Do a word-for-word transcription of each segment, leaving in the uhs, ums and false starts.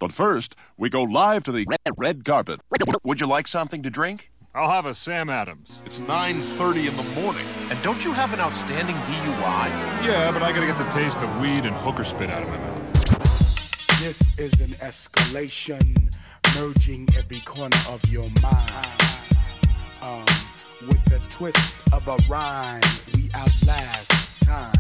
But first, we go live to the red, red carpet. Would you like something to drink? I'll have a Sam Adams. It's nine thirty in the morning. And don't you have an outstanding D U I? Yeah, but I gotta get the taste of weed and hooker spit out of my mouth. This is an escalation, merging every corner of your mind. Um, with the twist of a rhyme, we outlast time.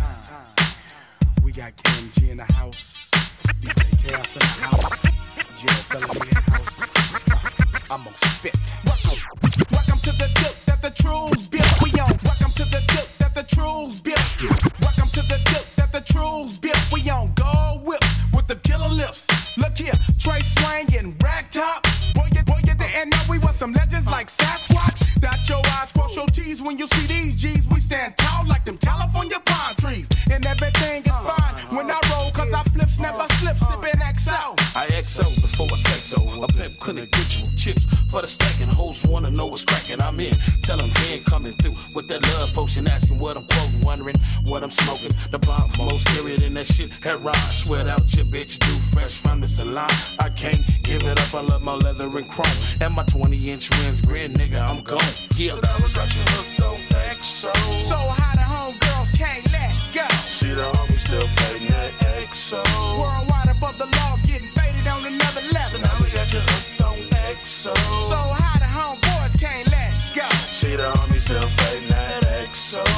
We got K M G in the house, D J Chaos in the house, Jill Felony in the house. I'm gonna spit. Welcome, welcome to the dope that the trolls built. We on. Welcome to the dope that the trolls built. Welcome to the dope that the trolls built. We on gold whips with the killer lips. Look here, Trey Swang and Ragtop. Boy, you, boy, you didn't know we was some legends like Sasquatch. Dot your eyes, cross your T's when you see these G's. We stand tall like them California pine trees. And everything is fine when I roll, cause I flips never slip, sippin' X O. I X O before I sex O. A pimp couldn't get you chips for the stacking. Hoes wanna know what's cracking. I'm in. Tell them Van coming through with that love potion. Asking what I'm quoting, wondering what I'm smoking. The bomb most scarier than that shit. Head rock, sweat out your bitch. Do fresh from the salon. I can't give it up. I love my leather and chrome. And my twenty inch rims grin, nigga, I'm gone. Yeah. So now I got you hooked on X O. So how the homegirls can't let go. See the homies still fading that X O. Worldwide above the law, getting faded on another level. So now we got you hooked on X O. So how the homeboys can't let go. See the homies still fading that X O.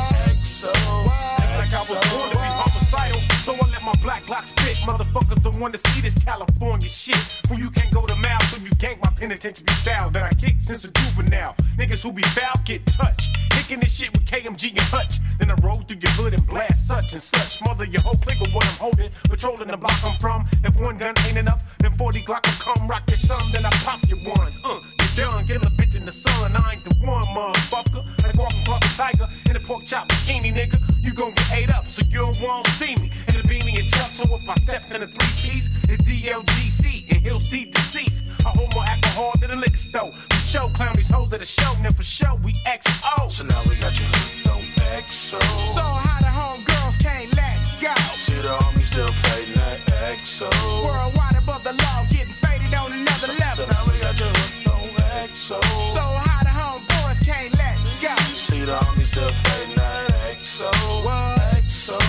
X O. Like I was born to be homicidal, so I let my black lock spit. Motherfuckers don't want to see this California shit. When you can't go to mouth, so you gank my penitentiary style that I kicked since a juvenile. Niggas who be foul get touched. Kicking this shit with K M G and Hutch. Then I roll through your hood and blast such and such. Mother, your whole clique of what I'm holding. Patrolling the block I'm from. If one gun ain't enough, then forty Glock will come rock your thumb. Then I pop your one. Uh, you're done, get a bitch in the sun. I ain't the one, motherfucker. Like walking past a tiger in a pork chop bikini, nigga. You gon' get ate up, so you won't see me. In a beanie and chuck, so if I steps in a three-piece, it's D L G C and he'll see deceased. I hold more alcohol than a liquor store. For show, clown these hoes at the show, and for show, we X O. So now we got you hooked on X O. So how the homegirls can't let go. See the homies still fading that X O. Worldwide above the law, getting faded on another So, level. so now we got you hooked on X O. So how the homeboys can't let go. See the homies still fading that X O. X O.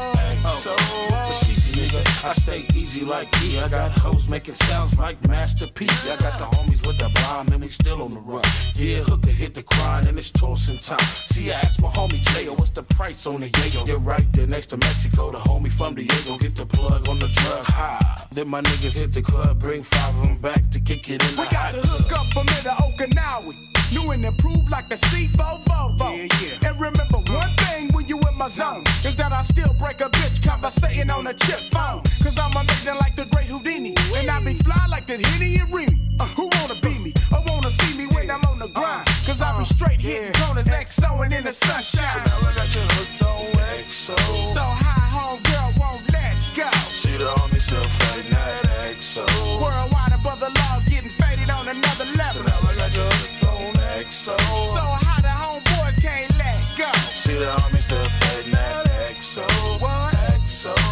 X O. For Sheezy, nigga, I stay easy like E. I got hoes making sounds like Master P. I got the homies with the bomb and they still on the run. Yeah, hooker hit the grind and it's tossing time. See, I asked my homie J-O, what's the price on the yayo? Get right there next to Mexico, the homie from Diego. Get the plug on the drug high. Then my niggas hit the club, bring five of them back to kick it in the We got the hook up from here to Okinawa. New and improved like the C four Volvo. Yeah, yeah. And remember one thing when you in my zone is that I still break a bitch conversating on a chip phone. Cause I'm amazing like the great Houdini. And I be fly like the Henny and Remy. Uh, who wanna be me? Or wanna see me when I'm on the grind? Cause I be straight hitting corners, X O and in the sunshine. So now I got you hooked on X O. So high homegirl won't let go. See the homies still fading that X O. Worldwide above the law, getting faded on another So level. now I got you hooked on X O. So how the homeboys can't let go. See the homies still fading that X O. What? X O.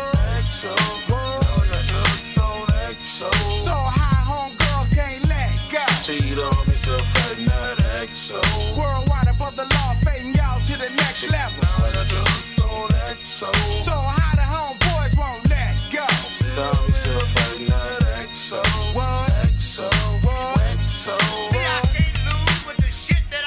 X O. Now I got you hooked on X O. So high homegirls can't let go. See the homies still fading that X O. Worldwide above the law, fading y'all to the next level. Now I got you hooked on X O. So how the homeboys won't let go. See the homies still fading that X O. What? X O. X O. See, I can't lose with the shit that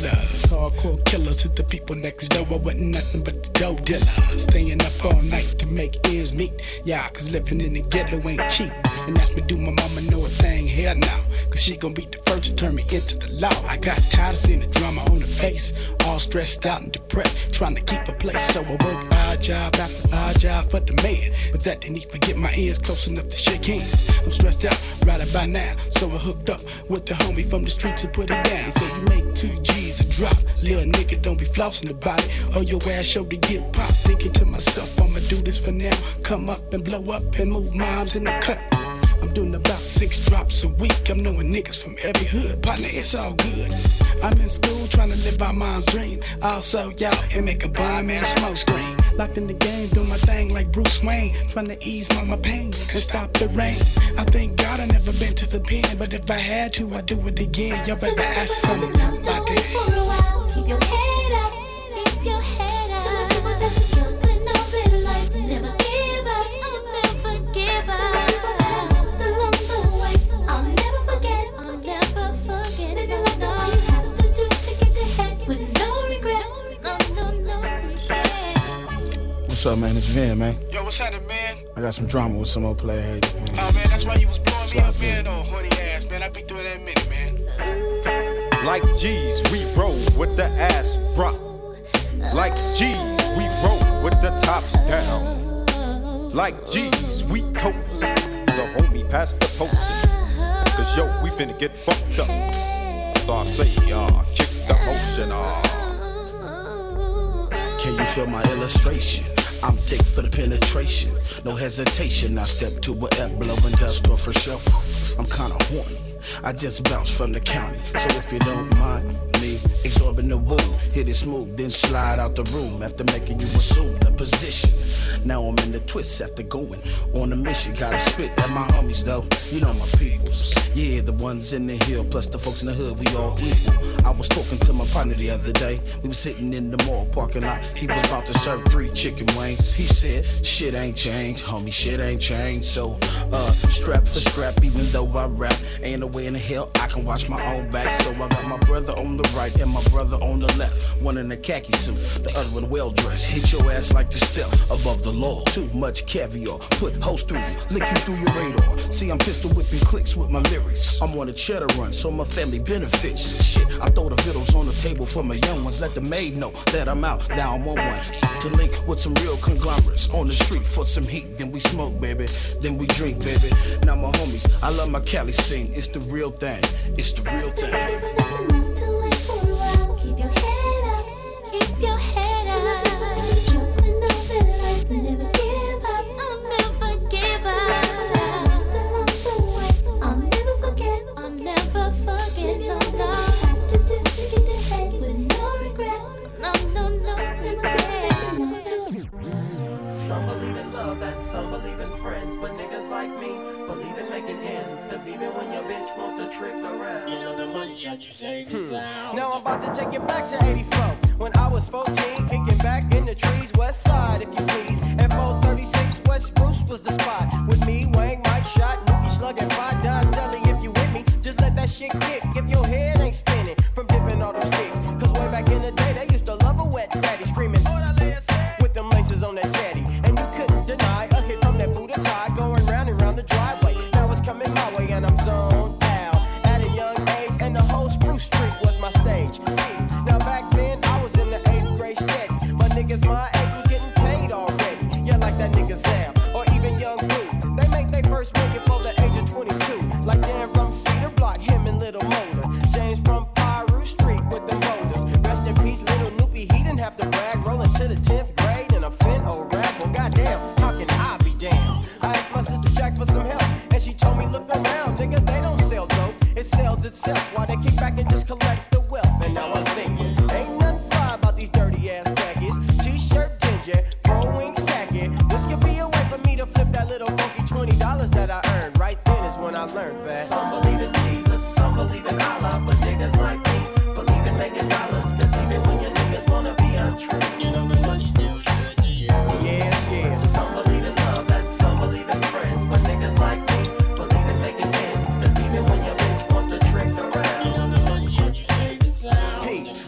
killers. Hardcore killers hit the people next door. I wasn't nothing but the dope dealer. Staying up all night to make ends meet. Yeah, cause living in the ghetto ain't cheap. And that's me do my mama know a thing here now. Cause she gon' be the first to turn me into the law. I got tired of seeing the drama on the face. All stressed out and depressed, trying to keep a place. So I work odd job after odd job for the man. But that didn't even get my ears close enough to shake hands. I'm stressed out right about now. So I hooked up with the homie from the street to put it down. He said you make two G's a drop. Little nigga don't be flossing about it. Or your ass show to get popped. Thinking to myself I'ma do this for now. Come up and blow up and move moms in the cut. I'm doing about six drops a week. I'm knowing niggas from every hood. Partner, it's all good. I'm in school trying to live out mom's dream. Also, y'all, and make a blind man smoke screen. Locked in the game, doing my thing like Bruce Wayne. Trying to ease mama pain and stop the rain. I thank God I never been to the pen. But if I had to, I'd do it again. Y'all better ask something about that. For a while, keep your head up. Keep your head up. To the people that's struggling all their life. Never give up. I'll never give up. What's up, man? It's Vin, man. Yo, what's happening, man? I got some drama with some old player haters, man. Oh, man, that's why you was blowing me up, man. Oh, horny ass, man. I be through that minute, man. Like G's, we roll with the ass drop. Like G's, we roll with the tops down. Like G's, we coast. So homie, pass the post. Cause yo, we finna get fucked up. So I say, uh, kick the motion, uh. Can you feel my illustration? I'm thick for the penetration. No hesitation, I step to a F blowing dust off for shuffle. I'm kinda horny. I just bounced from the county. So if you don't mind me, absorbing the womb, hit it smooth, then slide out the room after making you assume the position. Now I'm in the twist after going on a mission. Gotta spit at my homies though, you know my peoples. Yeah, the ones in the hill, plus the folks in the hood, we all equal. I was talking to my partner the other day. We was sitting in the mall parking lot. He was about to serve three chicken wings. He said, shit ain't changed, homie, shit ain't changed. So, uh, strap for strap, even though I rap, ain't no way in the hell I can watch my own back. So I got my brother on the right and my brother on the left. One in a khaki suit, the other one well dressed. Hit your ass like the step above the law. Too much caviar, put hoes through you, lick you through your radar. See, I'm pistol whipping clicks with my lyrics. I'm on a cheddar run, so my family benefits. Shit, I throw the vittles on the table for my young ones. Let the maid know that I'm out, now I'm on one. To link with some real conglomerates on the street for some heat. Then we smoke, baby, then we drink, baby. Now my homies, I love my Cali scene. It's the real thing, it's the real thing. Keep your head up, keep your head up. Struggling all their life, never give up, I'll never give up. I'll never forget, I'll never forget, no, no. Have to do to get ahead with no regrets, no, no, no regrets. Some believe in love and some believe in friends, but niggas like me believe in making ends. Cause even when your bitch wants to trick around, you know the money shot you save hmm. sound. Now I'm about to take it back to eighty-four, when I was fourteen, kicking back in the trees, west side if you please. And four thirty-six West Spruce was the spot. With me, Wang, Mike, Shot, Nookie, Slug, and Five Don Zelly. If you with me, just let that shit kick. If your head ain't spinning from dipping all those sticks. Cause way back in the day, they used to love a wet daddy screaming with them laces on that caddy. And you couldn't deny a hit from that Buddha tie going round and round the driveway. Now it's coming my way and I'm zoned out at a young age, and the whole Spruce Street was my stage. Now back then I was in the eighth grade steady. My niggas my age was getting paid already. Yeah, like that nigga Sam or even Young Blue. They make their first million for the age of twenty-two. Like Dan from Cedar Block, him and Little Motor. James from Piru Street with the motors. Rest in peace, Little Noopy, he didn't have to brag. Rolling to the tenth grade in a fin or rap. Well, goddamn, how can I be damned? I asked my sister Jack for some help, and she told me, look around, nigga, they don't sell dope. It sells itself while they kick back and just collect the wealth. And now I'm thinking, ain't nothing fly about these dirty ass khakis. T-shirt ginger, pro wings tacky. This could be a way for me to flip that little funky twenty dollars that I earned. Right then is when I learned that some believe in Jesus, some believe in Allah, but niggas like me believe in making dollars. Cause even when your niggas wanna be untrue, you know the money's still good to you. Yes, yes. Some believe in love and some believe in friends, but niggas like me believe in making ends. Cause even when your bitch wants to trick around, you know the money shit you save and sound. Hey,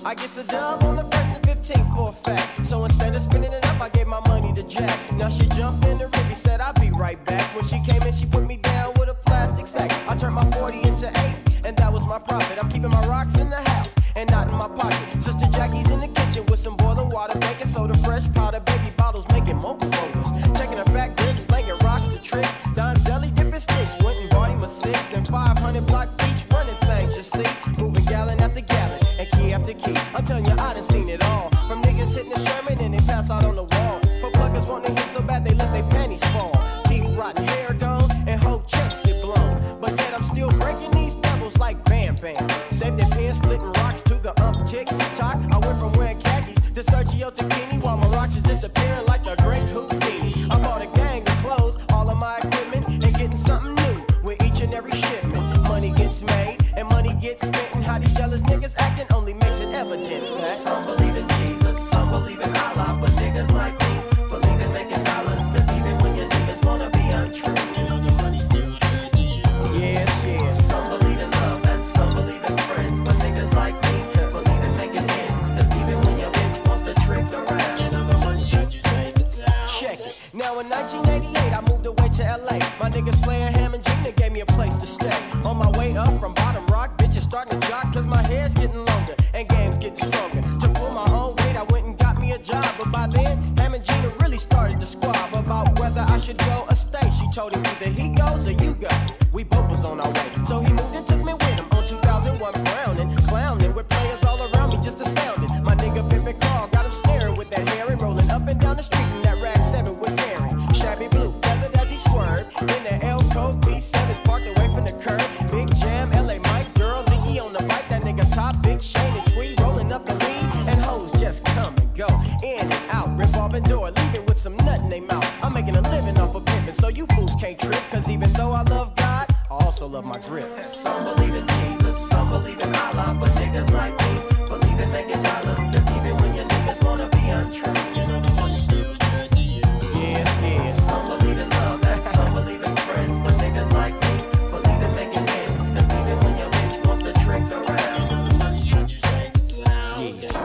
I get to dub on the first and fifteenth for a fact. So instead of spinning it up, I gave my money to Jack. Now she jumped in the Ricky, said I'll be right back. When she came in, she put me down with a plastic sack. I turned my forty into eight, and that was my profit. I'm keeping my rocks in the house and not in my pocket. Sister Jackie's in the kitchen with some boiling water, baking soda, fresh powder, baby bottles, making mocha photos. Checking her fat grips, slinging rocks to tricks. Don's deli dipping sticks, went and bought him a six and five hundred block beach running things, you see. Moving gallon after gallon and key after key. I'm telling you, I done seen it all. From niggas hitting the Sherman and they pass out on the wall. For pluggers wanting to hit so bad they let their panties fall. Teeth rotten, hair gone, and whole checks get blown. But yet I'm still breaking these pebbles like Bam Bam. Save their pants, splitting rocks to the ump tick tock. I went from wearing khakis to Sergio Tacchini while my rocks is disappearing like the great Houdini. I bought a gang of clothes, all of my equipment, and getting something new with each and every shipment. Money gets made and money gets spent, and how these jealous niggas acting only makes it evident. That some believe in Jesus, some believe in Allah, but niggas like me believe in making dollars. Cause even when your niggas wanna be untrue, you know the money's still good to you. Yes, yes. Some believe in love and some believe in friends, but niggas like me believe in making ends. Cause even when your bitch wants to trick around, you know the money's got you safe and sound. Check it. Now in nineteen eighty-eight I moved away to L A. My niggas playing Ham and Gina gave me a place to stay. On my way up from Bottom Rock, bitches starting to jock cause my hair's getting longer and game's getting stronger. To pull my own weight I went and got me a job, but by then Ham and Gina really started to squab about whether I should go or stay. She told him either he goes or you go. We both was on our way, so he moved and took me with him on two thousand one Browning, clowning with players all around me just astounded. My nigga Pimpin' Carl got him staring with that hair and rolling up and down the street in that rag seven with Karen. Shabby blue, feathered as he swerved in the L Code B sevens parked away from the curb. Big Jam, L A Mike, girl, Leaky on the bike, that nigga top, Big Shane and Tweed rolling up the lead, and hoes just come and go, in and out, revolving door, leaving with some nut in they mouth. I'm making a living off of pimping, so you fools can't trip, cause even though I love God, I also love my grip. Some believe in Jesus, some believe in Allah, but niggas like me believe in making dollars, cause even when your niggas wanna be untrue, you know the money's still good to you. Yes, yes. Some believe in love and some believe in friends, but niggas like me believe in making ends, cause even when your bitch wants to trick around, you know the money's got you safe and sound. Yeah.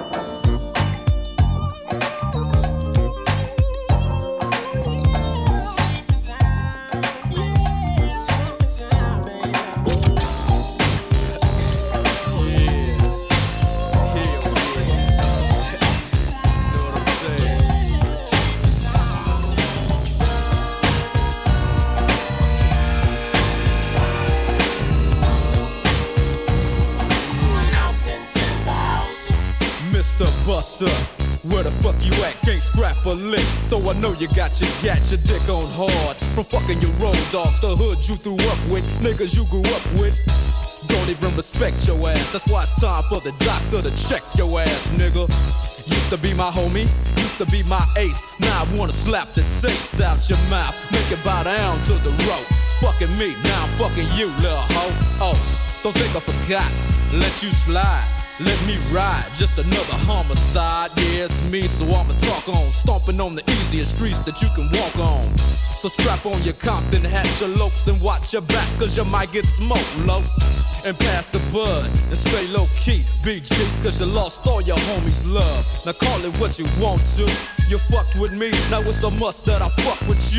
Buster, where the fuck you at? Can't scrap a lick, so I know you got your gat, your dick on hard. From fucking your road dogs, the hood you threw up with, niggas you grew up with. Don't even respect your ass, that's why it's time for the doctor to check your ass, nigga. Used to be my homie, used to be my ace. Now I wanna slap the taste out your mouth, make it bow down to the rope. Fucking me, now I'm fucking you, little hoe. Oh, don't think I forgot, let you slide. Let me ride, just another homicide. Yeah, it's me, so I'ma talk on. Stomping on the easiest streets that you can walk on. So strap on your Compton hat, your lokes, and watch your back, cause you might get smoked, low. And pass the bud, and stay low key, B G, cause you lost all your homies' love. Now call it what you want to. You fucked with me, now it's a must that I fuck with you.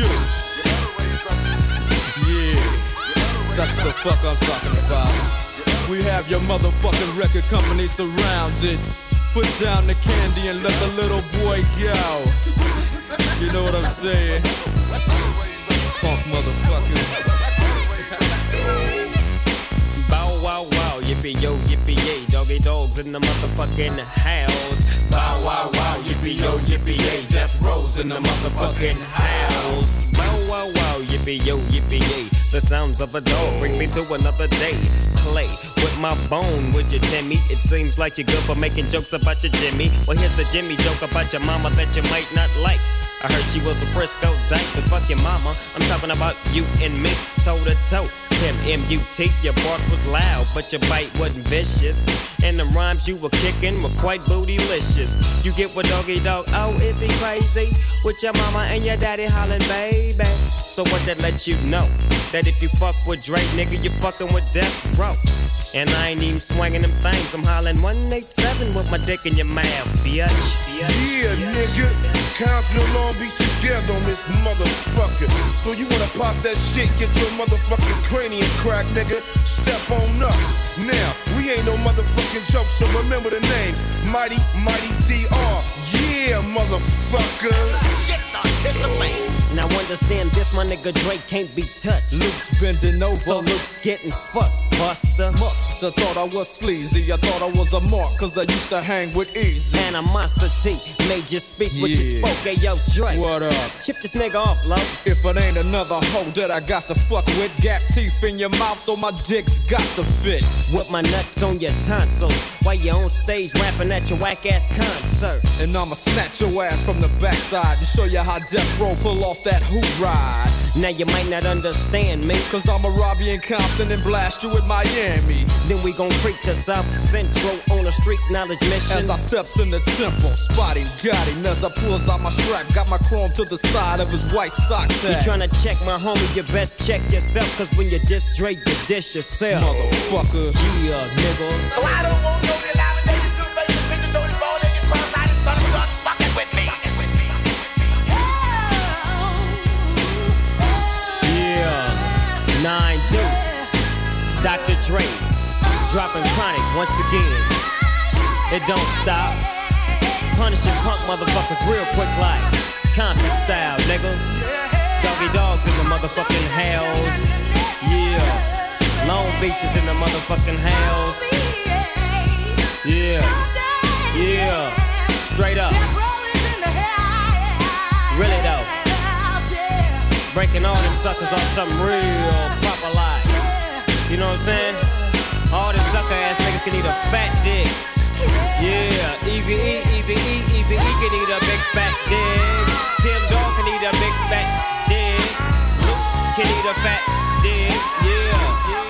Yeah, that's the fuck I'm talking about. We have your motherfucking record company surrounded. Put down the candy and let the little boy go. You know what I'm saying? Funk motherfucker. Bow wow wow, yippee yo, yippee yay. Doggy dogs in the motherfucking house. Bow wow wow, yippee yo, yippee yay. Death rows in the motherfucking house. Bow wow wow, yippee yo, yippee yay. The sounds of a dog brings me to another day. Play with my bone, would you, Timmy? It seems like you're good for making jokes about your Jimmy. Well, here's the Jimmy joke about your mama that you might not like. I heard she was a Frisco dyke, but fuck your mama. I'm talking about you and me, toe to toe. Tim M U T, your bark was loud, but your bite wasn't vicious. And the rhymes you were kicking were quite bootylicious. You get what doggy dog, oh, is he crazy? With your mama and your daddy hollering, baby. So what that lets you know? That if you fuck with Dre, nigga, you fucking with Death Row. And I ain't even swinging them things. I'm hollering one eight seven with my dick in your mouth, bitch. Yeah, nigga. Compton and Long Beach together on this motherfucker. So you wanna pop that shit, get your motherfucking cranium crack, nigga. Step on up. Now, we ain't no motherfucking joke, so remember the name. Mighty, Mighty D R. Yeah, motherfucker. Shit, it's a man. Now understand this, my nigga Drake can't be touched. Luke's bending over, so Luke's getting fucked, buster. Musta thought I was sleazy, I thought I was a mark, cause I used to hang with Easy. Animosity made you speak yeah. what you spoke, hey yo Drake. What up? Chip this nigga off, low. If it ain't another hoe that I got to fuck with, gap teeth in your mouth so my dick's got to fit. With my nuts on your tonsils, while you on stage rapping at your whack ass concert. And I'ma snatch your ass from the backside and show you how Death Row pull off that hoop ride. Now you might not understand me, cause I'ma rob you in Compton and blast you in Miami. Then we gon' creep to South Central on a street knowledge mission. As I steps in the temple, spotty got him as I pulls out my strap, got my chrome to the side of his white sock tag. You tryna check my homie, you best check yourself, cause when you diss Dre, you dish yourself. Motherfucker. Yeah, nigga. So I don't want no elaborated two faces, bitches, don't involve in your crime. I just thought about fucking with me. Yeah, nine deuce. Doctor Dre, dropping chronic once again. It don't stop. Punishing punk motherfuckers real quick like Compton style, nigga. Doggy dogs in the motherfucking house. Yeah. Long Beach is in the motherfucking house. Yeah. Yeah. Straight up. Really though. Breaking all them suckers off something real proper like. You know what I'm saying? All them sucker ass niggas can eat a fat dick. Yeah, Easy E, Easy E, Easy E can eat a big fat dick. Tim Dog can eat a big fat dick. Luke can eat a fat dick. Yeah, yeah.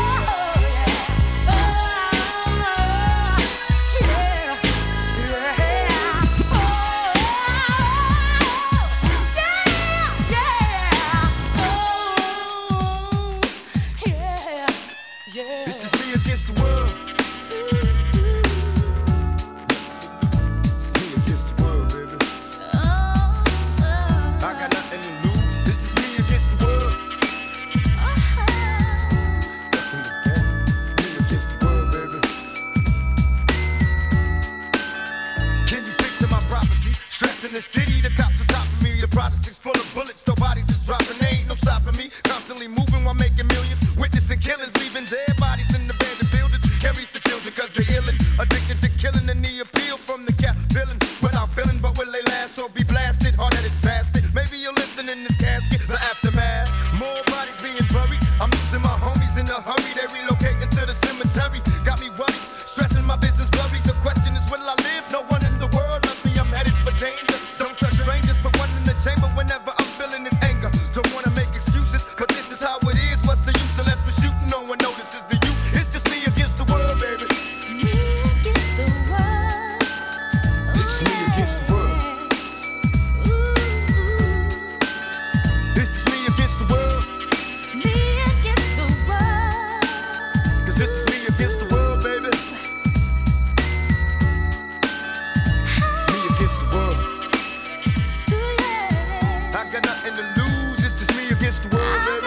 It's just me against the world. Me against the world, baby. I got nothing to lose. It's just me against the world. Me against the world, baby. Can you picture my prophecy? Stress in the city, the cops on top of me. The project's full of bullets, no bodies is dropping. There ain't no stopping me. Constantly moving while making millions. Witnessing killings, leaving dead bodies in the abandoned buildings. Carries the children cause they're illin'. Addicted to killing and the appeal from the cap villain. Without feeling, but will they last or be blasted? Hard-headed bastard. Maybe you'll listen in this casket, the aftermath. More bodies being buried. I'm losing my homies in a hurry. They relocating to the cemetery. Got me worried, stressing my business blurry. The question is, will I live? No one in the world loves me. I'm headed for danger. Don't trust strangers. Put one in the chamber whenever I'm feeling this anger. Don't wanna make excuses, cause this is how it is. What's the use unless we're shooting? No one notices the youth. It's just me against the world, baby. Me against the world. It's just me against the world. It's just me against the world. Me against the world. Cause it's just me against the world, baby. Me against the world. I got nothing to lose. It's just me against the world, baby.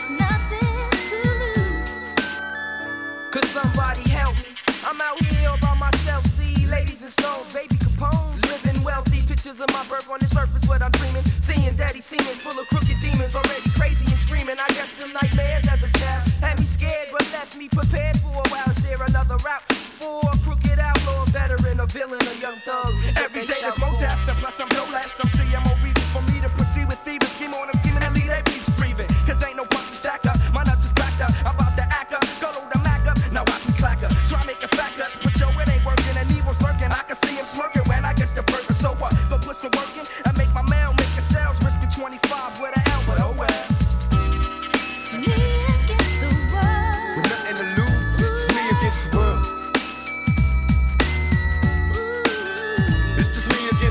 Could somebody help me? I'm out here all by myself. See ladies and stones, baby Capone, living wealthy. Pictures of my birth on the surface, what I'm dreaming. Seeing daddy seeming full of crooked demons, already crazy and screaming. I guess them nightmares as a child had me scared, but left me prepared for a while. Is there another route for a crooked outlaw, a veteran, a villain, a young thug? Every day there's more death, and plus I'm no less. Some C M O reasons for me to proceed with thieves. Scheme on them, scheming and lead their beefs breathing. Cause ain't no punch to stack up. My nuts is backed up. I'm about to act up. Go load the Mac up. Now watch me clack up. Try make a fact up. But yo, it ain't working. And evil's lurking. I can see him smirking when I get the burger. So what? Go put some work in and make my mail, make a sales. Risking twenty-five with an L, but oh well. Me against the world. With nothing to lose, it's just me against the world. It's just me against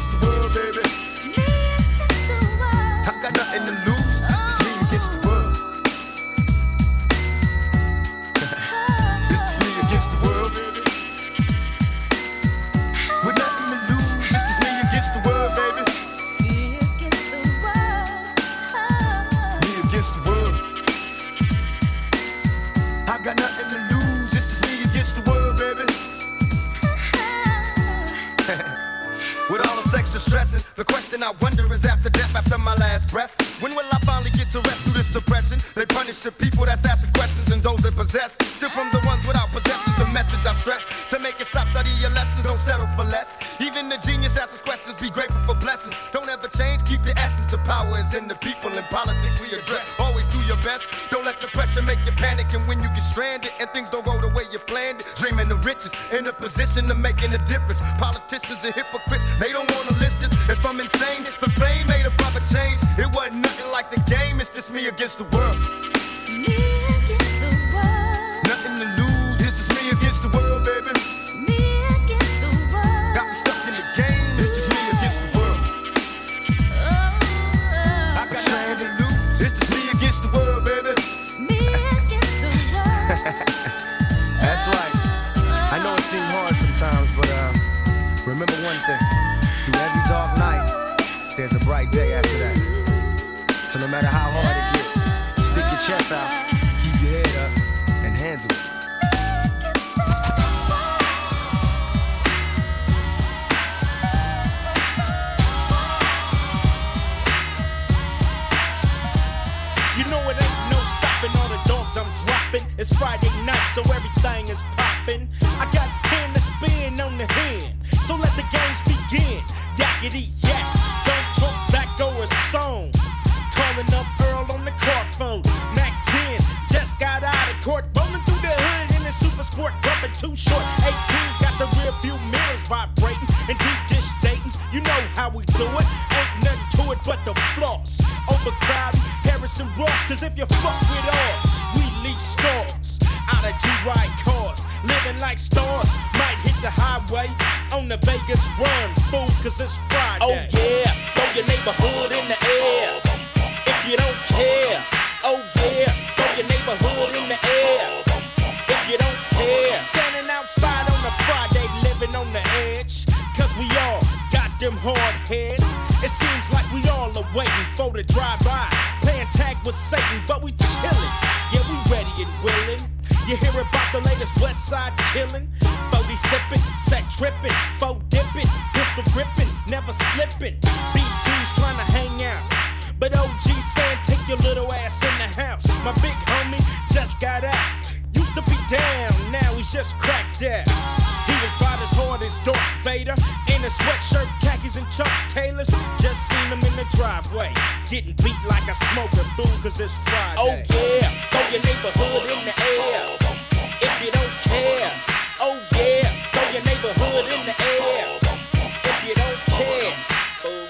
With all this extra stressing, the question I wonder is after death, after my last breath, when will I finally get to rest through this suppression? They punish the people that's asking questions and those that possess. Still from the ones without possessions, the message I stress. To make it stop, study your lessons, don't settle for less. Even the genius asks questions, be grateful for blessings. Don't ever change, keep your essence. The power is in the people, in politics we address. Always do your best, don't let the pressure make you panic. And when you get stranded and things don't go the way you planned it, dreaming of riches, in a position of making a difference. Politicians are hypocrites, they don't wanna listen. If I'm insane, the fame made a proper change. It wasn't nothing like the game, it's just me against the world. Me against the world. Nothing to lose, it's just me against the world, baby. Me against the world. Got me stuck in the game, it's just me against the world. Oh, oh. I got nothing to lose, it's just me against the world, baby. Me against the world. That's right. I know it seems hard sometimes, but uh, remember one thing. Through every dark night, there's a bright day after that. So no matter how hard it gets, stick your chest out, keep your head up, and handle it. You know it ain't no stopping all the dogs I'm dropping. It's Friday night, so everything is popping. I got stand to spin on the hand, so let the games begin. Yakety yak, don't talk back over a song. Calling up Earl on the court phone. Mac ten just got out of court, rolling through the hood in a super sport, bumping too short. eighteen's got the rear view mirrors vibrating and deep dish datings. You know how we do it, ain't nothing to it but the floss. Overcrowded, Harrison Ross, cause if you fuck with ours, we leave scars. Out of G-Ride cars, living like stars. Might hit the highway on the Vegas run, fool, cause it's Friday. Oh yeah, throw your neighborhood in the air. If you don't care, oh yeah, throw your neighborhood in the air. If you don't care, standing outside on a Friday, living on the edge. Cause we all got them hard heads. It seems like we all are waiting for the drive-by, playing tag with Satan, but we chillin'. Yeah, we ready and willing. You hear about the latest West Side killing? forty sippin', set trippin', four dippin', pistol grippin', never slippin'. B G's tryna hang out, but O G saying take your little ass in the house. My big homie just got out, used to be down, now he's just cracked out. He was about as hard as Darth Vader, in a sweatshirt, khakis and Chuck Taylors. Just seen him in the driveway, getting beat like a smoker, fool, cause it's Friday. Oh yeah, throw your neighborhood in the air. If you don't care, oh yeah, throw your neighborhood in the air. If you don't care, oh.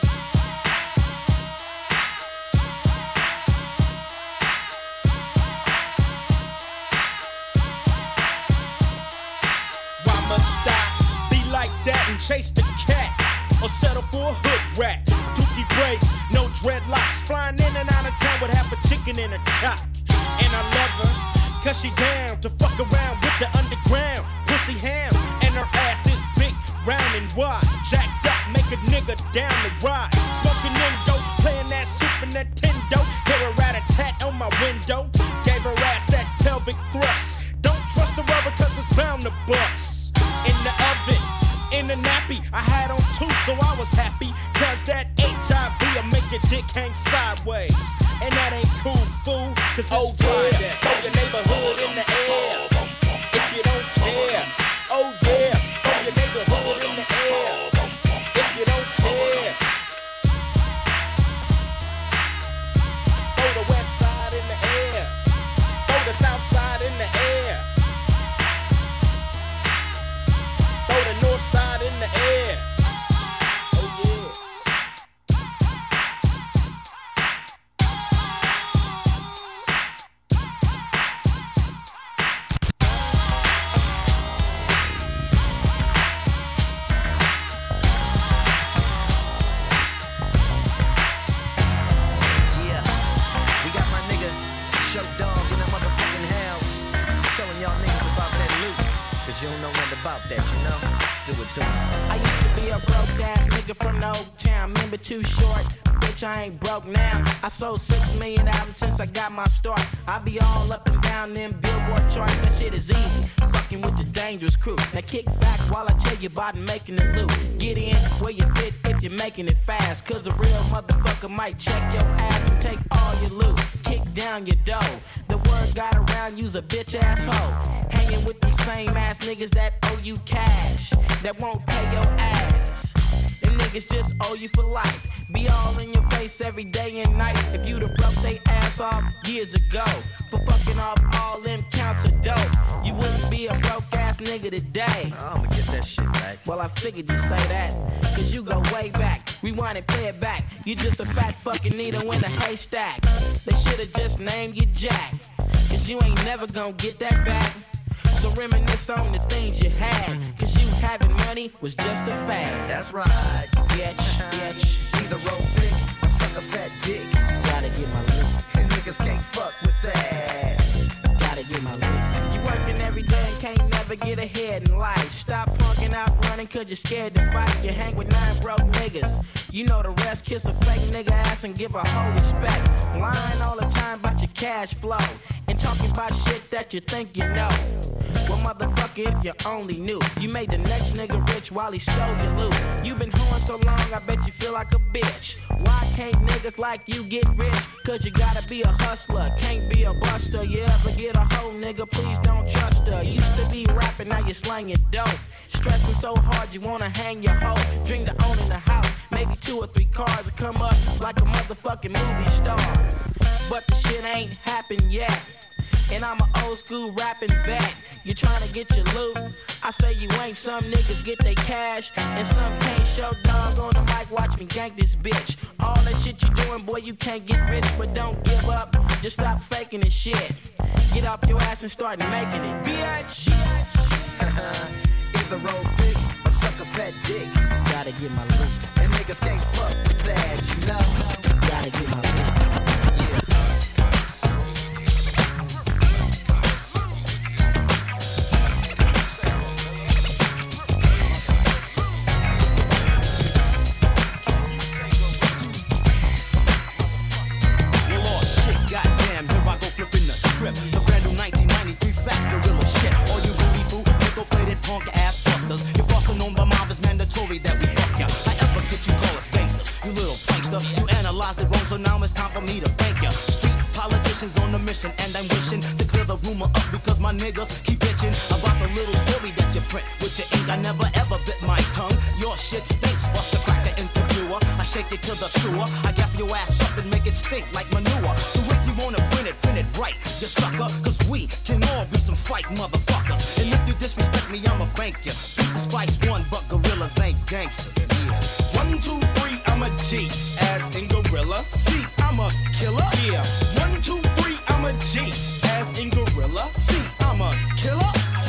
Why must I be like that and chase the cat? Or settle for a hood rat? Dookie braids, no dreadlocks, flying in and out of town with half a chicken in a cock. And I love her, cause she down to fuck around with the underground pussy ham. And her ass is big, round and wide, jacked up, make a nigga down the ride. Smoking Indo, playing that Super Nintendo. Hear a rat-a-tat on my window, gave her ass that pelvic thrust. Don't trust the rubber cause it's bound to bust. In the oven, in the nappy, I had on two so I was happy. Cause that H I V'll make your dick hang sideways. And that ain't cool, fool, cause it's oh, Friday. Yeah. Throw your neighborhood in the air. If you don't care, oh yeah, throw your neighborhood in the air. If you don't care, throw the west side in the air. Throw the south side in the air. Throw the north side in the air. Oh yeah. I used to be a broke ass nigga from the old town. Remember Too Short? Bitch, I ain't broke now. I sold six million albums since I got my start. I be all up and down them Billboard charts. That shit is easy. Fuck fucking with the dangerous crew. Now kick back while I tell you about making the loot. Get in where you fit if you're making it fast. Cause a real motherfucker might check your ass and take all your loot. Kick down your dough. The word got around, you's a bitch ass hoe. Hanging with them same ass niggas that owe you cash, that won't pay your ass. Them niggas just owe you for life. Be all in your face every day and night. If you'd have broke they ass off years ago for fucking off all them counts of dope, you wouldn't be a broke ass nigga today. I'ma get that shit back. Well, I figured you'd say that, cause you go way back. Rewind and play it back. You just a fat fucking needle in a haystack. They should've just named you Jack, cause you ain't never gonna get that back. So reminisce on the things you had, cause you having money was just a fad. That's right. Bitch, bitch. Either roll big or suck a fat dick. Gotta get my loot. And niggas can't fuck with that. Gotta get my loot. You working every day and can't never get ahead in life. Stop punking out running cause you're scared to fight. You hang with nine broke niggas. You know the rest, kiss a fake nigga ass and give a whole respect. Lying all the time about your cash flow and talking about shit that you think you know. Well, motherfucker, if you only knew, you made the next nigga rich while he stole your loot. You been hoeing so long, I bet you feel like a bitch. Why can't niggas like you get rich? Cause you gotta be a hustler, can't be a buster. You ever get a hoe, nigga, please don't trust her. Used to be rapping, now you slanging dope. Stressing so hard you wanna hang your hoe. Dream to own in the house, maybe two or three cars to come up like a motherfucking movie star. But the shit ain't happened yet, and I'm an old school rapping vet. You tryna get your loot? I say you ain't. Some niggas get they cash, and some can't. Show dog on the mic, watch me gank this bitch. All that shit you doing, boy, you can't get rich, but don't give up. Just stop faking this shit. Get off your ass and start making it, bitch. Either roll big or suck a fat dick. Gotta get my loot. And niggas can't fuck with that, you know. Gotta get my loot. The brand new nineteen ninety-three fat gorilla shit. All you booty fool, nickel-plated punk ass busters. You're fussing on the mob, it's mandatory that we fuck ya. I ever get you call us gangsters, you little prankster. You analyzed it wrong, so now it's time for me to thank ya. Street politicians on a mission, and I'm wishing to clear the rumor up because my niggas keep bitching about the little story that you print with your ink. I never ever bit my tongue. Your shit stinks, bust the cracker interviewer. I shake it to the sewer. I gaff your ass up and make it stink like manure. So if you wanna print it, print it right, you sucker. Cause we can all be some fight motherfuckers. And if you disrespect me, I'ma bank ya. Beat the Spice One, but gorillas ain't gangsters. Yeah. One, two, three, I'm a G, as in gorilla. C, I'm a killer. Yeah. One, two, three, I'm a G, as in gorilla. C, I'm a killer.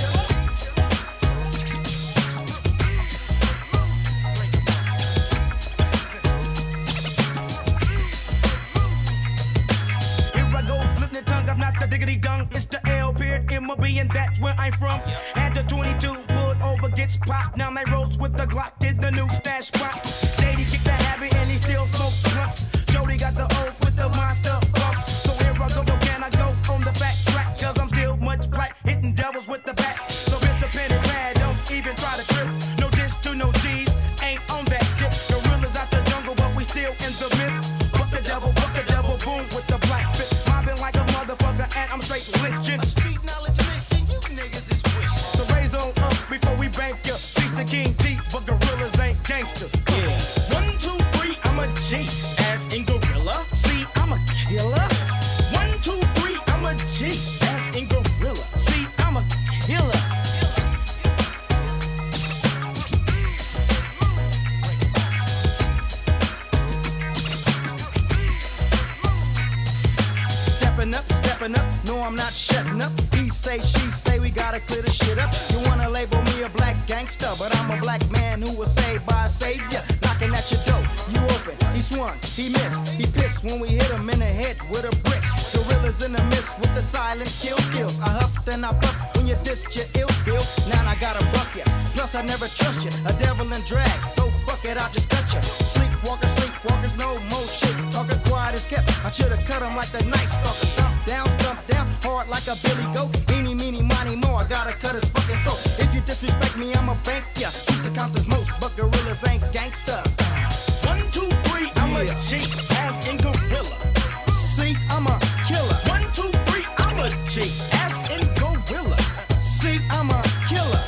The diggity dung, Mister L beard, M O B, and that's where I'm from. At the twenty-two, pulled over, gets popped. Now they rolls with the Glock, is the new stash spot. J D kicked the habit and he still smoke blunts. Jody got the oath with the monster bumps. So here I go, can I go on the fat track? Cause I'm still much black, hitting devils with the bat. So Mister Penny Bad, don't even try to trip. No diss to no G's, ain't on that tip. Gorillas out the jungle, but we still in the mist. Fuck the devil, fuck the devil, boom with the black fit. Mobbing like a motherfucker, and I'm straight lynching. A street knowledge mission, you niggas is wishing. So raise on up before we bank ya. Beat the King T, but gorillas ain't gangster. Yeah. One, two, three, I'm a G, as in gorilla. C, I'm a killer. One, two, three, I'm a G, as in gorilla. C, I'm a killer. Stepping up, stepping up, no I'm not shutting up. He say, she say, we gotta clear the shit up. You wanna label me a black gangster, but I'm a black man who was saved by a savior. Knocking at your door, you open, he swung, he missed, he pissed when we hit him in the head with a brick. Gorillas in the mist with the silent kill skills. I huffed and I puffed when you dissed your ill feel. Now I gotta buck you, plus I never trust you. A devil in drag, so fuck it, I'll just cut you. Sleepwalkers, sleepwalkers, no more shit. Talking quiet as kept, I should've cut him like the night stalker. Stomp down, stomp down, hard like a billy goat. Eeny, meeny, miny, mo, I got gotta cut his fucking throat. If you disrespect me, I'ma bank ya. Keep the counters most, but gorillas ain't gangsters. One, two, three, I'm a G, ass in gorilla. See, I'm a killer. One, two, three, I'm a G, ass in gorilla. See, I'm a killer.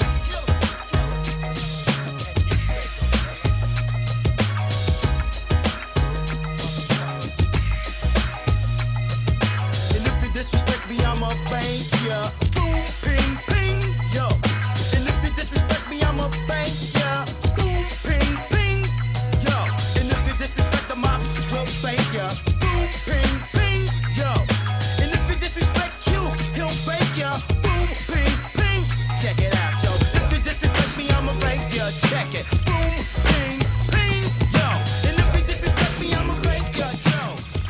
And if you disrespect me, I'ma bang ya. Boom, ping, ping, yo. And if you disrespect me, I'ma bang ya. Boom, ping, ping, yo. And if you disrespect the mob, we'll bang ya. Boom, ping, ping, yo. And if you disrespect you, he'll bang ya. Boom, ping, ping. Check it out, yo. If you disrespect me, I'ma bang ya. Check it. Boom, ping, ping, yo. And if you disrespect me, I'ma bang ya, yo.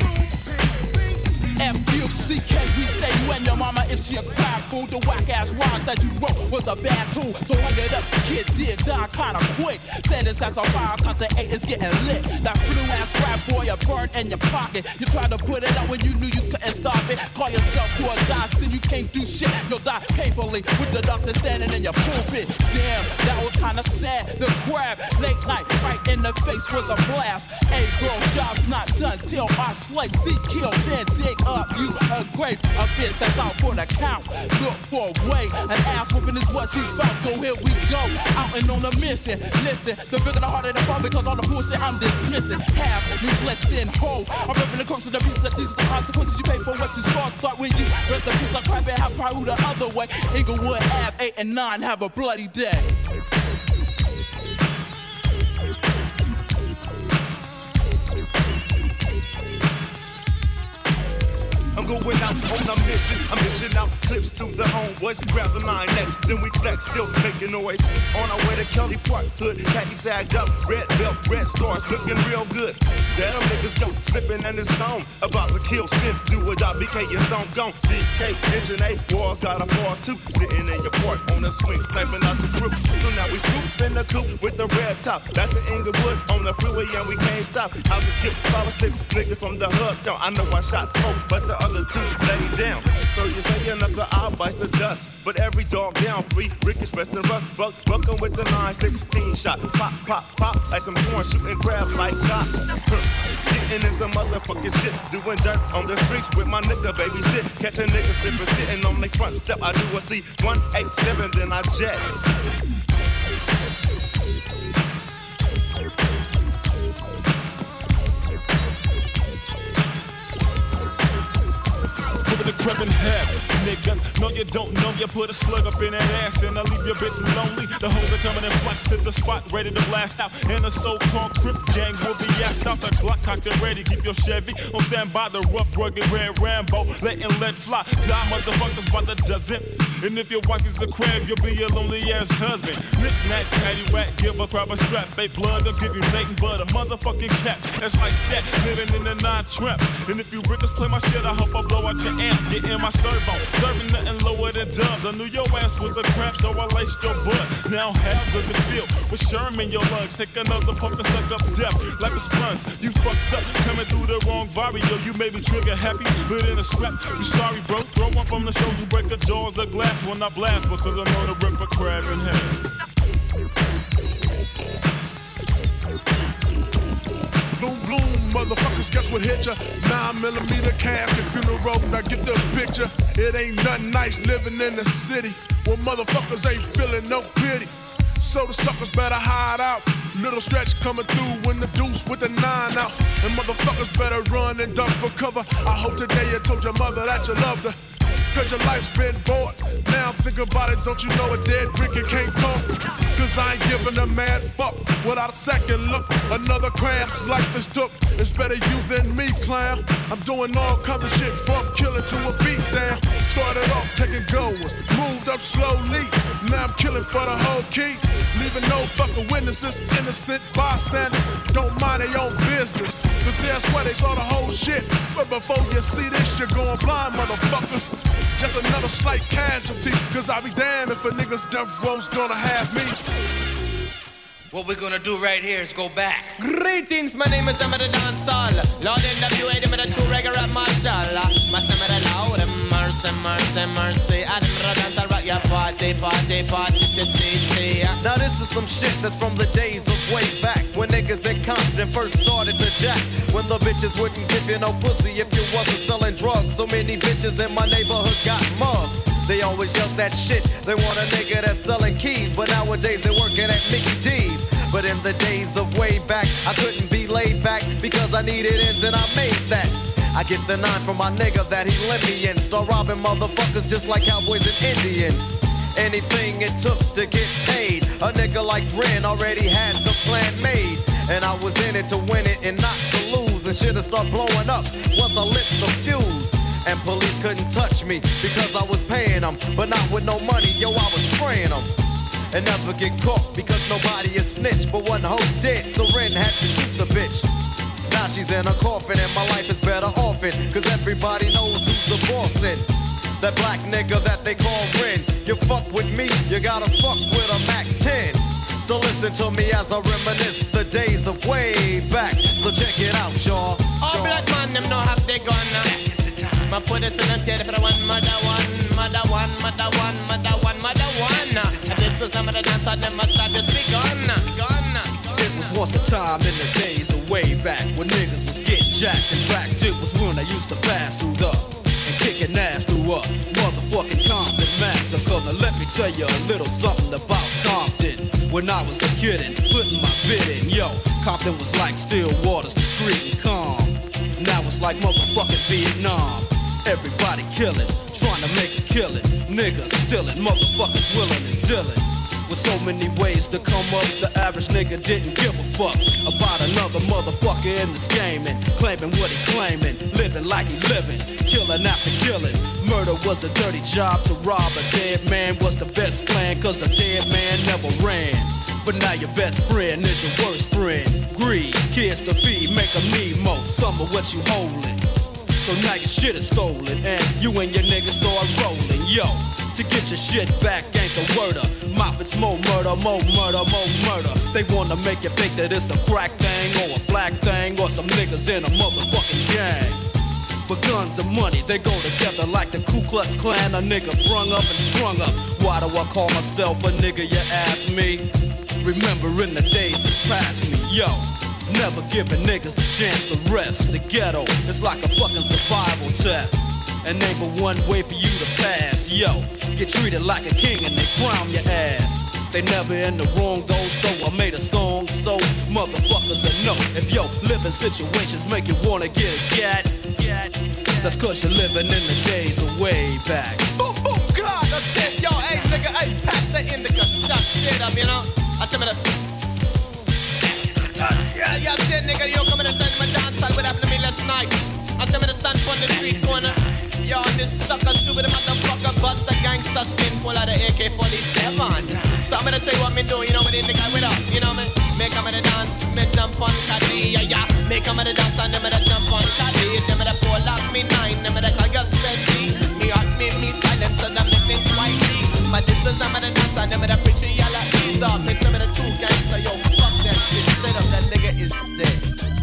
F U C K, we say when your mama if she a crap food, the whack ass rhymes that you wrote was a bad tool. So hung it up, the kid did die kinda quick. Said this as a fire, cause the eight is getting lit. That blue ass rap boy, you burn in your pocket. You tried to put it out when you knew you couldn't stop it. Call yourself to a die, sin you can't do shit. You'll die painfully with the doctor standing in your pulpit. Damn, that was kinda sad. The crab, late night, right in the face was a blast. Hey girl, job's not done till I slice, see, kill, then dig up you a grave. A bitch that's out for the count. Look for a way, an ass whooping is what she felt. So here we go, out and on a mission. Listen, the bigger the harder the fall because all the bullshit I'm dismissing. Half means less than whole. I'm ripping the course of the beast that these are the consequences you pay for what you score. Start with you, rest the piece of crap and have power the other way. Inglewood Ave eight and nine have a bloody day. I'm going out on a mission. I'm missing out clips to the homeboys. Grab the nine next, then we flex, still making noise. On our way to Kelly Park, hood, khaki sagged up, red belt, red stars, looking real good. Damn niggas go slipping in this song. About to kill, spin, do a job, B K is stone gone. C K, engine eight, walls got a four two. Sitting in your port on a swing, sniping out your crew. So now we swoop in the coupe with the red top. That's an Inglewood on the freeway and we can't stop. I was kill five or six niggas from the hood. No, I know I shot four, but the other two lay down. So you say another eye bites the dust, but every dog down free. Rick is resting rust. Buck, bucking with the nine sixteen shot. Pop, pop, pop like some corn, shooting crabs like cops. Getting in some motherfucking shit, doing dirt on the streets with my nigga baby sit. Catch a nigga sipping, sitting on the front step. I do a C one eighty-seven, then I jet. The crib in head, nigga. No, you don't know. You put a slug up in that ass and I leave your bitch lonely. The hoes are coming in flux to the spot, ready to blast out. And the so-called Crip gang will be asked out. The Glock cocked and ready. Keep your Chevy on standby. The rough, rugged, red Rambo, letting let fly. Die motherfuckers by the dozen. And if your wife is a crab, you'll be a lonely ass husband. Knick-knack, paddywhack, give a crab a strap. Fake blood, don't give you nothing but a motherfucking cap. That's like that, living in the nine-trap. And if you riggers play my shit, I hope I blow out your amp. Get in my servo, serving nothing lower than dubs. I knew your ass was a crap, so I laced your butt. Now how does it feel with Sherm in your lungs? Take another puff and suck up death like a sponge. You fucked up, coming through the wrong vario. You may be trigger happy, but in a scrap. You sorry, bro. Throw one from the shoulder, break the jaws of glass when I blast, because I know to rip a crab in half. Boom, boom, motherfuckers, guess what hit ya? Nine millimeter casket, funeral, now get the picture. It ain't nothing nice living in the city where motherfuckers ain't feeling no pity. So the suckers better hide out. Little stretch coming through in the deuce with the nine out. And motherfuckers better run and duck for cover. I hope today you told your mother that you loved her. Cause your life's been bored. Now I'm thinking about it, don't you know a dead brick can't talk? Cause I ain't giving a mad fuck without a second look. Another crab's life is took. It's better you than me, clown. I'm doing all kinds of shit, fuck killing to a beat down. Started off taking goers, moved up slowly. Now I'm killing for the whole key. Leaving no fucking witnesses, innocent bystanders. Don't mind their own business. Cause that's where they saw the whole shit. But before you see this, you're going blind, motherfuckers. Just another slight casualty, cause I'll be damned if a nigga's death row's gonna have me. What we're gonna do right here is go back. Greetings, my name is Emma the Dancehall. Lord N W A, the true reggae rap marshal. My Emma the loud and mercy. mercy, mercy, mercy. I didn't dance, I rock your party, party, party, t t t. Now this is some shit that's from the days of way back when niggas in Compton first started to jack. When the bitches wouldn't give you no pussy if you wasn't selling drugs. So many bitches in my neighborhood got mugged. They always yell that shit. They want a nigga that's selling keys, but nowadays they're working at Mickey D's. But in the days of way back, I couldn't be laid back because I needed ends and I made that. I get the nine from my nigga that he let me in. Start robbing motherfuckers just like cowboys and Indians. Anything it took to get paid. A nigga like Ren already had the plan made. And I was in it to win it and not to lose. And shit'll start blowing up once I lit the fuse. And police couldn't touch me because I was paying them. But not with no money, yo, I was spraying them. And never get caught because nobody is snitch. But one hoe did, so Ren had to shoot the bitch. Now she's in a coffin and my life is better off it. Cause everybody knows who's the boss in. That black nigga that they call Ren. You fuck with me, you gotta fuck with a Mac ten. So listen to me as I reminisce the days of way back. So check it out, y'all. All black man, them know have they gone now. Ma put this in the tail for the one, mother one, mother one, mother one, mother one, mother one. And this is some of the dance I never start this begun, begun. It was once a time in the days of way back when niggas was getting jacked. In fact, it was when I used to pass through the and kicking ass through a motherfucking Compton massacre. Now let me tell you a little something about Compton. When I was a kid and putting my bid in, yo, Compton was like still waters, discreet and calm. Now it's like motherfucking Vietnam. Everybody killing, trying to make a killing. Niggas stealing, motherfuckers willing and dealing. With so many ways to come up, the average nigga didn't give a fuck about another motherfucker in this game and claiming what he claiming, living like he living, killing after killing. Murder was a dirty job. To rob a dead man was the best plan, cause a dead man never ran. But now your best friend is your worst friend. Greed, kids to feed, make them need more. Some of what you holding. So now your shit is stolen and you and your niggas start rolling. Yo, to get your shit back ain't the word of mouth. It's more murder, more murder, more murder. They wanna make you think that it's a crack thing or a black thing or some niggas in a motherfucking gang. But guns and money, they go together like the Ku Klux Klan. A nigga brung up and sprung up. Why do I call myself a nigga, you ask me? Remembering the days that's past me, yo. Never giving niggas a chance to rest. The ghetto is like a fucking survival test. And ain't but one way for you to pass, yo. Get treated like a king and they crown your ass. They never in the wrong though, so I made a song so motherfuckers will know. If yo living situations make you wanna get a gat, gat, that's cause you're living in the days of way back. Boom, boom, God, that's it, yo, hey, nigga, hey, pass the indica, shut shit up, you know? I said me the... Yeah, yeah, shit, nigga, yo, come in and turn my dance hall, what happened to me last night? I said me the stand on the street corner. Yo, this sucker, stupid motherfucker, bust the gangster sin, pull out the A K forty-seven. So I'm gonna tell you what me do, you know, me the nigga with up, you know me? Make a me the dance, me jump on caddy, yeah, yeah. Make a me the dance and them me the jump on caddy. Them me the pull up me nine, them me the call you steady. Me hot, me, me silent, so them me think quietly. But this is them me the dance and them me the preach, yalla, ease up. Me some me the true gangster, yo, fuck that shit. Straight up, that nigga is dead.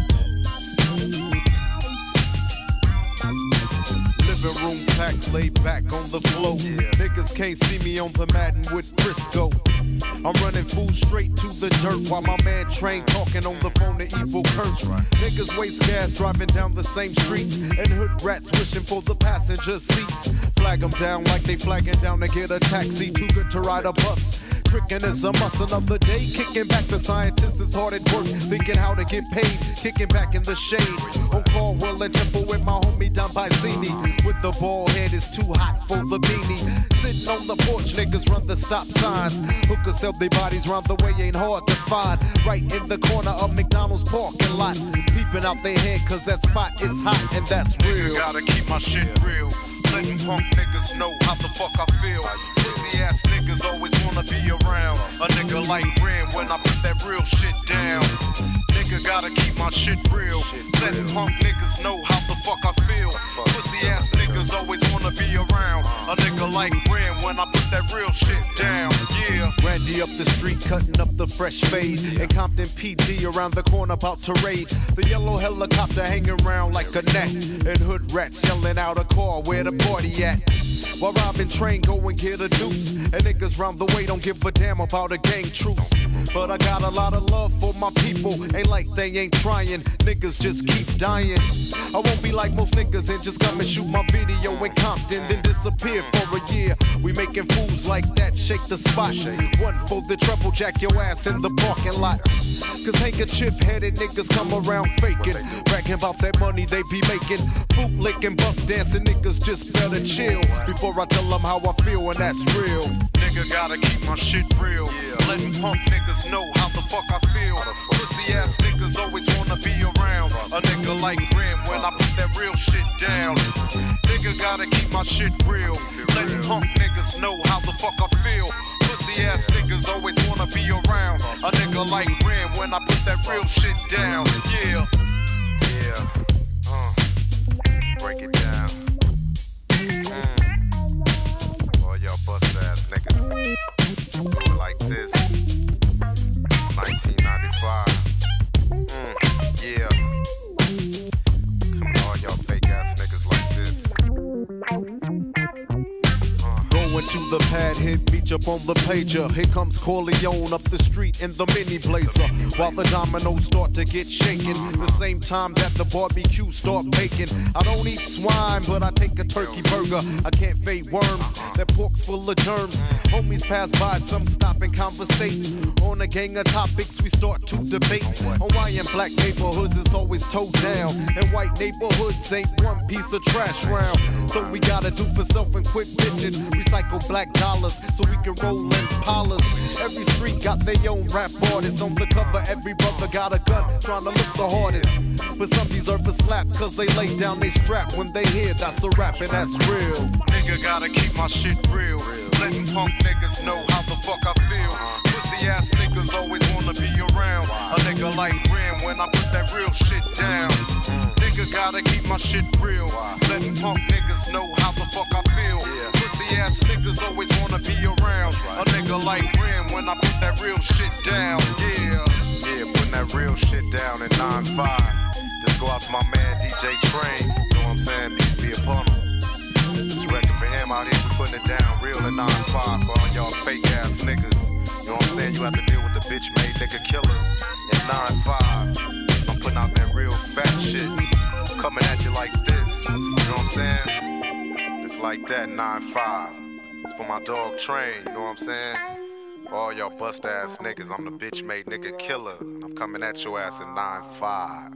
Living room packed, laid back on the floor. Yeah. Niggas can't see me on the Madden with Frisco. I'm running full straight to the dirt while my man Train talking on the phone to Evil Kurt. Right. Niggas waste gas driving down the same streets and hood rats wishing for the passenger seats. Flag them down like they flagging down to get a taxi. Too good to ride a bus. Tricking is a must. Another day kicking back. The scientists is hard at work thinking how to get paid. Kicking back in the shade on Caldwell and Temple with my homie Don Bicini. With the bald head is too hot for the beanie. Sitting on the porch, niggas run the stop signs. Hookers sell their bodies round the way, ain't hard to find. Right in the corner of McDonald's parking lot. Peeping out their head cause that spot is hot and that's real. Gotta keep my shit real. Letting punk niggas know how the fuck I feel. Pussy ass niggas always wanna be around a nigga like Ren when I put that real shit down. Nigga gotta keep my shit real. Letting punk niggas know how the fuck I feel. Pussy ass niggas always wanna be around a nigga like Ren when I put that real shit down. Yeah. Randy up the street cutting up the fresh fade. And Compton P D around the corner about to raid. The yellow helicopter hanging around like a net. And hood rats yelling out a call where the party at. While robbing train, go and get a deuce. And niggas round the way don't give a damn about a gang truce. But I got a lot of love for my people. Ain't like they ain't trying. Niggas just keep dying. I won't be like most niggas and just come and shoot my video in Compton, then disappear for a year. We making fools like that, shake the spot. One for the trouble, jack your ass in the parking lot. Cause handkerchief headed niggas come around faking. Bragging about that money they be making. Bootlicking, buck dancing niggas just better chill. Before I tell them how I feel, and that's real. Nigga gotta keep my shit real. Yeah. Letting punk niggas know how the fuck I feel. Pussy ass niggas always wanna be around a nigga like Ren when I put that real shit down. Nigga gotta keep my shit real. Letting punk niggas know how the fuck I feel. Pussy ass niggas always wanna be around a nigga like Ren when I put that real shit down. Yeah. Yeah. Uh. Break it down. Mm. All y'all bust ass niggas. Do it like this. nineteen ninety-five. Mm. Yeah. Come on, all y'all fake ass niggas like this. Going to the pad, hit beach up on the pager. Here comes Corleone up the street in the mini blazer. While the dominoes start to get shaken, the same time that the barbecue start baking. I don't eat swine, but I take a turkey burger. I can't fade worms, that pork's full of germs. Homies pass by, some stop and conversate. On a gang of topics, we start to debate. On why in black neighborhoods it's always towed down, and white neighborhoods ain't one piece of trash round. So we gotta do for self and quit bitching. Recycle black dollars so we can roll in Impalas. Every street got their own rap artists. On the cover, every brother got a gun trying to look the hardest. But some deserve a slap cause they lay down they strap. When they hear that's a rap and that's real. Nigga gotta keep my shit real. Letting punk niggas know how the fuck I feel. Pussy ass niggas always wanna be around a nigga like Ren when I put that real shit down. Nigga gotta keep my shit real. Letting punk niggas know how the fuck I feel. Pussy ass niggas always wanna be around a nigga like Ren when I put that real shit down. Yeah. Yeah, putting that real shit down in nine five. Just go out to my man D J Train. You know what I'm saying? Peace be upon him. This record for him out here, we putting it down real in nine five for all y'all fake ass niggas. You know what I'm saying? You have to deal with the bitch made nigga killer in nine five. I'm putting out that real fat shit. Coming at you like this. You know what I'm saying? It's like that, nine five. It's for my dog Train, you know what I'm saying? For all y'all bust ass niggas, I'm the bitch made nigga killer. And I'm coming at your ass in nine five.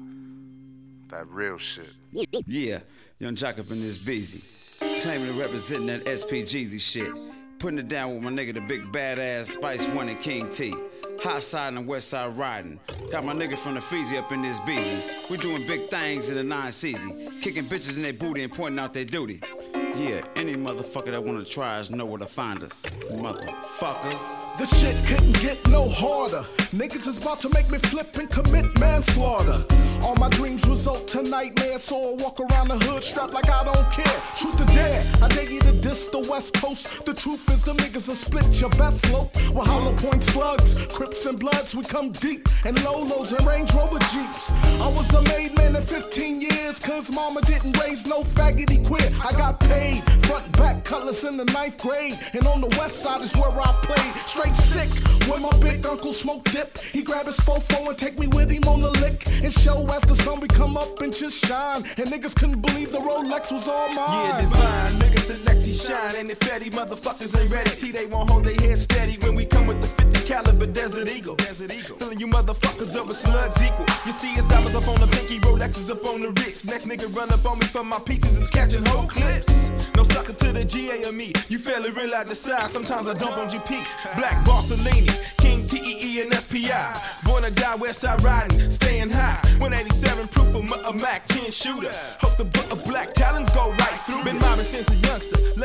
That real shit. Yeah, Young Jock up in this busy. Claiming to representing that S P Jeezy shit. Putting it down with my nigga, the big badass Spice One and King T. High side and west side riding. Got my nigga from the Feezy up in this busy. We doing big things in the nine season. Kicking bitches in their booty and pointing out their duty. Yeah, any motherfucker that wanna try us know where to find us. Motherfucker. The shit couldn't get no harder. Niggas is about to make me flip and commit manslaughter. All my dreams result to nightmares, so I walk around the hood strapped like I don't care. Truth or dare, I dare you to diss the West Coast. The truth is the niggas will split your best slope. With hollow point slugs, Crips and Bloods, we come deep. And Lolos and Range Rover Jeeps. I was a made man in fifteen years, cause mama didn't raise no faggoty queer. I got paid, front and back colors in the ninth grade. And on the west side is where I played. Straight sick, where my big uncle smoke dip. He grab his fofo and take me with him on the lick. And show as the sun we come up and just shine. And niggas couldn't believe the Rolex was all mine. Yeah, divine, niggas the Lexi shine. And the fatty motherfuckers ain't ready. T, they won't hold their head steady when we come with the fifty caliber Desert Eagle. Desert Eagle. Filling you motherfuckers up with slugs equal. You see his diamonds up on the pinky, Rolexes up on the wrist. Next nigga run up on me for my pieces and catching whole clips. No sucker to the G A or me. You fairly realize the size. Sometimes I dump on G P. Black Barcelini, King T E E and S P I. Born to die, west side riding, staying high. one eighty-seven proof of a Mac ten shooter. Hope the book of black talons go right through. Been mobbing since a youngster. Late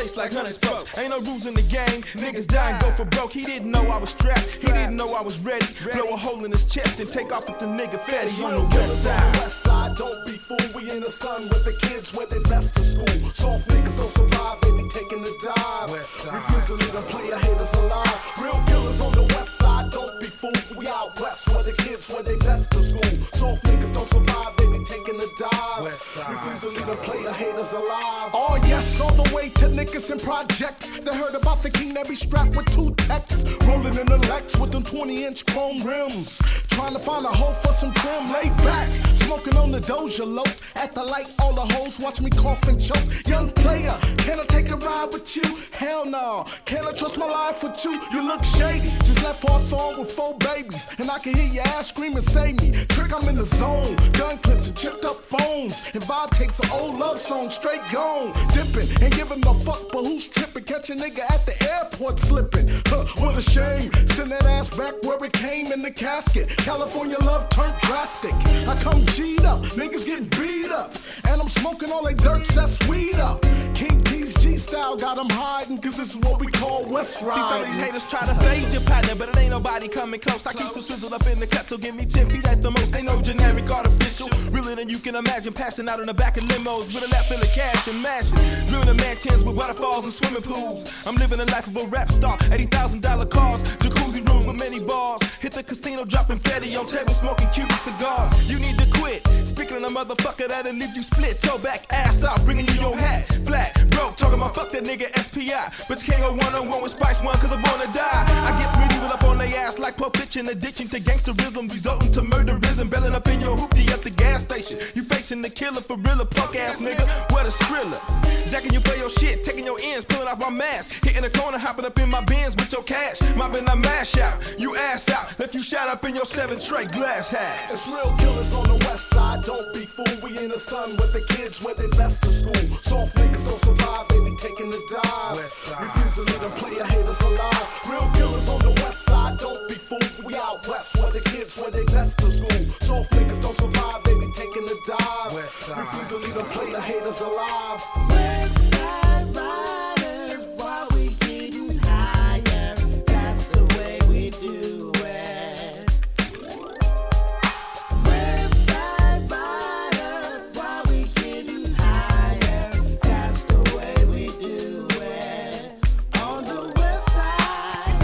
face like hundred strokes. Ain't no rules in the game, niggas die and go for broke. He didn't know I was strapped, he didn't know I was ready. Blow a hole in his chest and take off with the nigga fatty on the west side. West side, don't be fooled. We in the sun with the kids where they best to school. Soft niggas don't survive, they be taking the dive. Refuse to leave them player haters alive. Real killers on the west side, don't be fooled. We out west where the kids where they best to school. Soft niggas don't survive, they be taking the dive. Refuse to leave them player haters alive. Oh yes, all the way to niggas and projects. They heard about the king that be strapped with two techs. Rolling in the Lex with them twenty inch chrome rims. Trying to find a hole for some trim, lay back. Smoking on the Doja loaf. At the light, all the hoes watch me cough and choke. Young player, can I take a ride with you? Hell no. Can I trust my life with you? You look shady. Just left Hawthorne with four babies. And I can hear your ass screaming, save me. Trick, I'm in the zone. Gun clips and chipped up phones. And Bob takes an old love song, straight gone. Dipping and giving no fuck, but who's tripping? Catch a nigga at the airport slipping. Huh, what a shame. Send that ass back where it came in the casket. California love turned drastic. I come G'd up, niggas getting beat up. And I'm smoking all they dirt, that's weed up. King T's G style got them hiding, cause this is what we call West Ride. See, some of these haters try to fade your partner, but it ain't nobody coming close. I keep some swizzled up in the cut, so give me ten feet at the most. They know generic artificial, realer than you can imagine. Passing out in the back of limos with a lap full of cash and mashing. Drilling a mansions with waterfalls and swimming pools. I'm living the life of a rap star. eighty thousand dollar cars, jacuzzi rooms with many bars. Hit the casino dropping fatty on table smoking Cuban cigars. You need to quit speaking on a motherfucker that'll leave you split. Toe back, ass out, bringing you your hat. Flat, broke, talking about fuck that nigga S P I. But you can't go one on one with Spice One cause I wanna die. I get medieval up on their ass like Pulp Fiction. Addiction to gangsterism resulting to murderism. Belling up in your hoopty at the gas station. You facing the killer for real, a punk ass nigga. What a skrilla. Jacking you for your shit, taking your ends, pulling off my mask. Hitting the corner, hopping up in my Benz with your cash. Mobbing I mash out, you ass out. If you shot up in your seven tray glass house. It's real killers on the west side, don't be fooled. We in the sun with the kids where they best to school. Soft niggas don't survive, they be taking the dive. Refuse to leave them player haters alive. Real killers on the west side, don't be fooled. We out west where the kids where they best to school. Soft niggas don't survive, they be taking the dive. Refuse to leave them player haters alive. West side rider, while we getting higher, that's the way we do it. West side rider, while we getting higher, that's the way we do it. On the west side.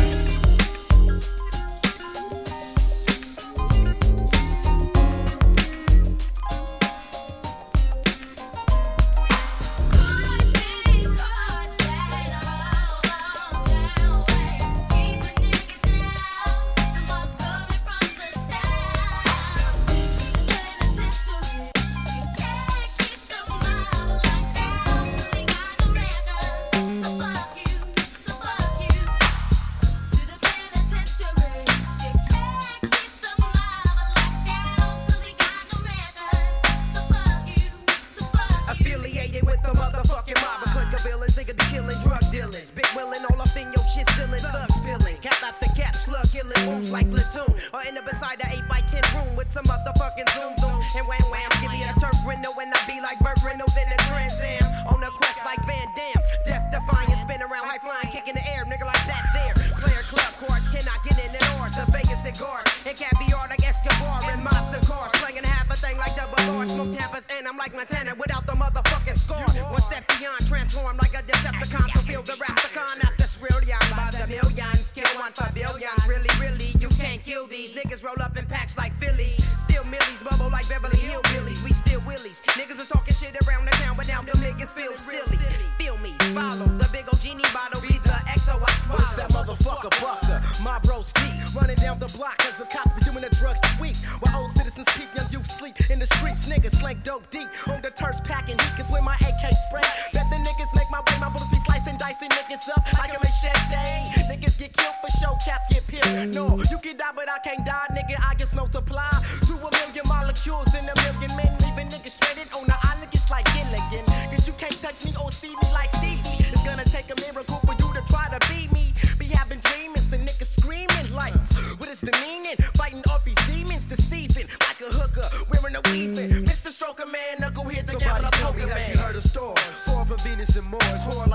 Affiliated with the motherfucking mob, a clique of villains, nigga the killing drug dealers. Big willin' all up in your shit, stealing, thug spilling. Cap out the cap, slug killing moves like platoon. Or end up inside the eight by ten room with some motherfucking zoom zoom. And wham wham, give me a turf window and I be like Burt Reynolds in the Trans Am. On the crest like Van Damme. Death defying, spin around, high flying, kick in the air, nigga like that there. Player club courts, cannot get in the doors. The Vegas cigars and caviar like Escobar and Mazda cars. Slinging half a thing like double R. Smoke tappers and I'm like Montana without the motherfucking score. One step beyond, transform like a Decepticon. So feel the Rapticon after Srillion by the millions. Kill one for billions. Really, really, you can't kill these niggas. Roll up in packs like Phillies. Still millies, bubble like Beverly Hillbillies. We still willies. Niggas was talking shit around the town, but now them niggas feel silly. Feel me, follow the big old genie bottle. Be the X O I swallow. It's that motherfucker Buster, my bro's deep. Running down the block cause the cops be doing the drugs weak. While old citizens peep, young youth sleep. In the streets, niggas slank dope deep. On the turfs packing heat, cause when my A K spray. Bet the niggas make my way, my bullets be slicing, dicing niggas up like a machete. Niggas get killed for show, cats get peeled. No, you can die, but I can't die, nigga. I just multiply to a million molecules in a million men. Leaving niggas stranded on the island, just like Gilligan. Cause you can't touch me or see me like Stevie. It's gonna take a miracle for you to try to beat me. Be having dreamings and niggas screaming like, what is the meaning? Fighting off these demons, deceiving like a hooker, wearing a weaving. Mister Stroker Man, knuckle here to Somebody tell me, have you heard a story? Four for Venus and Mars, horror like break the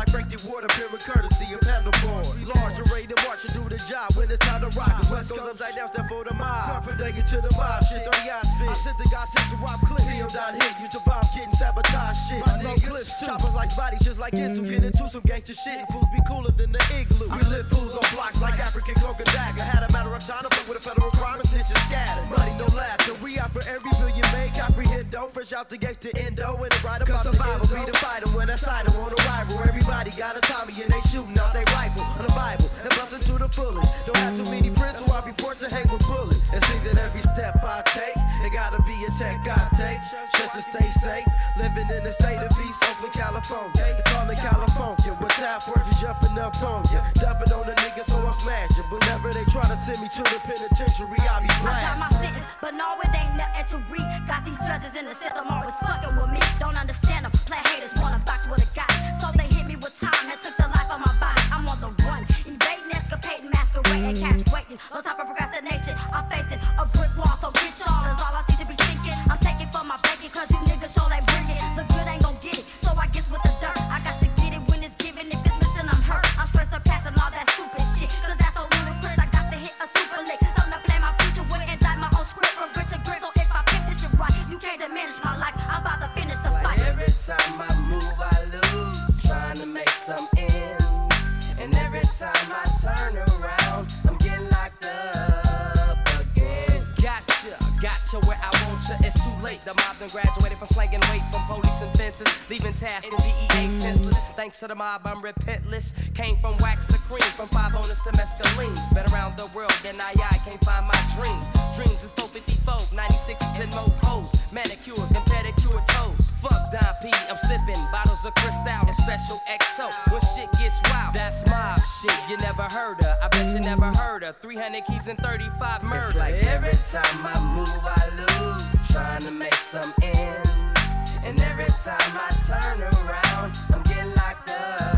support a pure courtesy of handleboard. We large and ready to march and do the job when it's time to rock. The West goes upside down, step for the mob. From day to the mob, shit thirty eyes spit. I sent the guy sent to rob clips. P M down hit, use the bomb, getting sabotage shit. No clips, choppers like bodies just like this. Who get into some gangster shit? Fools be cooler than the igloo. We live fools on blocks like African cloak and dagger. Had a matter of time to fuck with a federal crime and snitches scattered. Money no laughter, we out for every billion make. Comprehend though, fresh out the gate to endo. And the right about survival, be the fighter when I sight on arrival. Everybody got a Tommy and they shooting out they rifle on the Bible and busting to the fullest. Don't have too many friends, so I'll be forced to hang with bullets. And see that every step I take, it gotta be a tech I take. Just to stay safe, living in the state of peace, Oakland, California. They call it California, with tap workers jumping up on ya. Dumping on the niggas, so I'm smashing. Whenever they try to send me to the penitentiary, I'll be I got my blasting. sentence, but no, it ain't nothing to read. Got these judges in the system always fucking with me. Don't understand them, play haters, wanna box with a guy. So they hit me with time and took the life of my body. I'm on the run, invading, escapading, masquerading, cash waiting. No time for procrastination, I'm facing a brick wall, so get y'all. That's all I see to be thinking. I'm taking for my bacon, cause you niggas show they bring it. The good ain't gon' get it, so I guess with the dirt. I got to get it when it's given, if it's missing, I'm hurt. I'm straight surpassing all that stupid shit, cause that's so ludicrous. I got to hit a super lick, something to play my future with and die my own script from grit to grit. So if I pick this shit right, you can't diminish my life. I'm about to finish the fight. Every time I move, I lose, trying to make some ends. And every time I turn around, I'm getting locked up again. Gotcha, gotcha where I want you. It's too late. The mob done graduated from slanging weight from police and fences, leaving task and D E A senseless. Thanks to the mob, I'm repentless. Came from wax to cream, from five owners to mescalines. Been around the world, and I, I can't find my dreams. Dreams is four fifty-four, ninety-sixes and more hoes, manicures and pedicure toes. Fuck Don P, I'm sipping bottles of Cristal and special X O. When shit gets wild, that's mob shit you never heard of. I bet you never heard of three hundred keys and thirty-five murders. It's like every time I move, I lose, trying to make some ends. And every time I turn around, I'm getting locked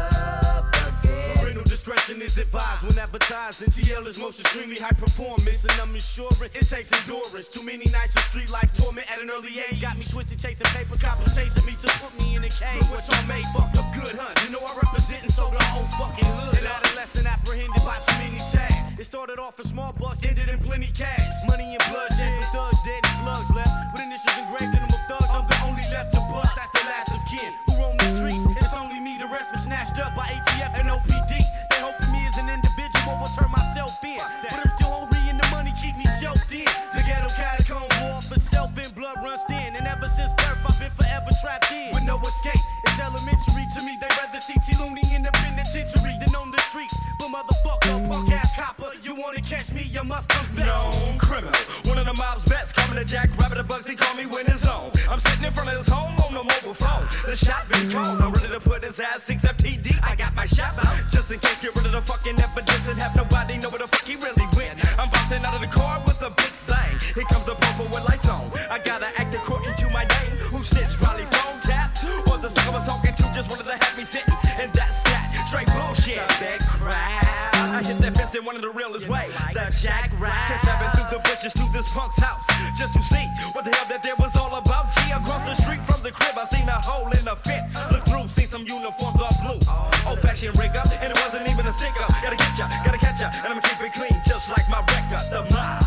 up again. Parental discretion is advised when advertising. T L is most extremely high performance, and I'm ensuring it takes endurance. Too many nights of street life torment at an early age got me twisted chasing papers, coppers chasing me to put me in a cage. Look what y'all made, fucked up good, huh? You know I represent and sold our own fucking hood. An adolescent apprehended by too many tags. It started off in small bucks, ended in plenty cash. Money and bloodshed, some thugs dead and slugs left with initials engraved in them of thugs. I'm the only left to bust at the last of kin who roam the streets. It's only me, the rest been snatched up by A T F and O P D. They hoping me as an individual will turn myself in, but I'm still hungry and the money keep me shelved in. The ghetto catacombs war for self and blood runs thin, and ever since birth I've been forever trapped in with no escape. It's elementary to me. They rather see T Looney in the penitentiary than on the streets. But motherfucker, punk ass copper, you wanna catch me, you must confess. Known criminal, one of the mob's best. Coming to Jack Rabbit, the Bugsy call me when it's on. I'm sitting in front of his home on the mobile phone. The shot been called, I'm ready to put his ass six F T D. I got my shots out, just in case, get rid of the fucking evidence and have nobody know where the fuck he really went. I'm bouncing out of the car with a big thing. Here comes the purple with lights on. I gotta act according to my name. Who snitched? Probably phone tap, or the sucker was talking to just wanted to have me sitting. And that's that, straight bullshit. That crap. I hit that fence in one of the realest ways. The Jack Rap. Stepping through the bushes to this punk's house, just to see what the hell that there was all about. G, across the street from the crib, I seen a hole in the fence. Look through, seen some uniforms all blue. Old fashioned rig up, and it wasn't even a stick up. Gotta get ya, gotta catch ya, and I'ma keep it clean, just like my record. The mob.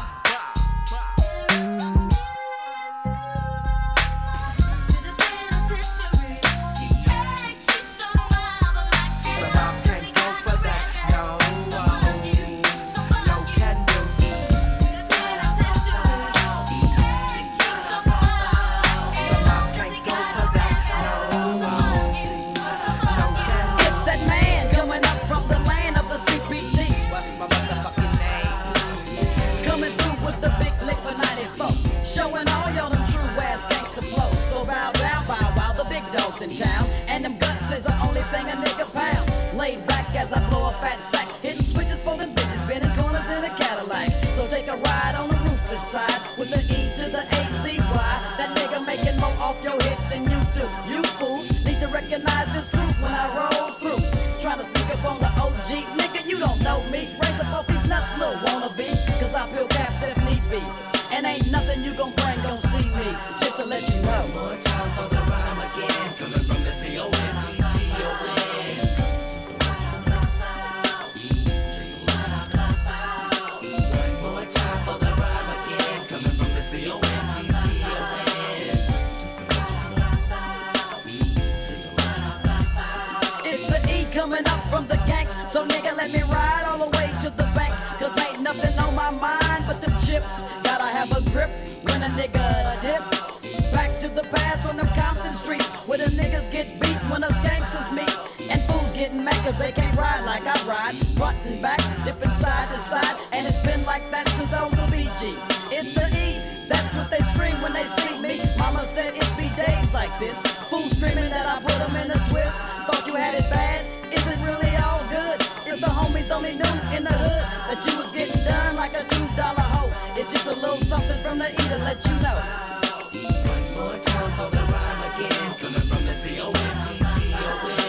grip when a nigga dip. Back to the past on them Compton streets where the niggas get beat when us gangsters meet. And fools getting mad cause they can't ride like I ride. Front and back, dipping side to side. And it's been like that since I was a B G. It's a E, that's what they scream when they see me. Mama said it be days like this. Fools screaming that I put them in a twist. Thought you had it bad, is it really all good? If the homies only knew in the hood that you was getting done like a two dollar hoe. It's just a little something from the E to let you know. One more time for the rhyme again, coming from the C O M P T O N.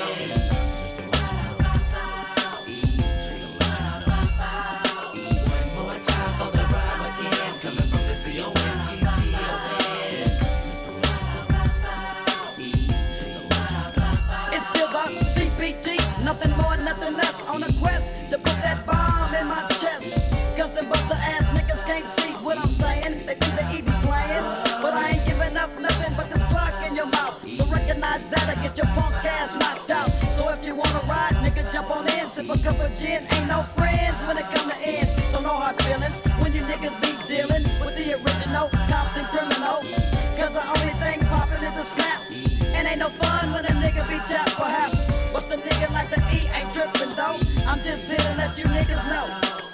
Nothing more, nothing less, on a quest to put that bomb in my chest. Cause them buster ass niggas can't see what I'm saying. They think the E be playing, but I ain't giving up nothing but this clock in your mouth. So recognize that or get your punk ass knocked out. So if you wanna ride, nigga, jump on in, sip a cup of gin. Ain't no friends when it come to ends, so no hard feelings when you niggas be dealing with the original Compton criminal. Cause the only thing poppin' is the snaps. And ain't no fun when a nigga be tapped perhaps. But the nigga like the E ain't trippin' though. I'm just here to let you niggas know.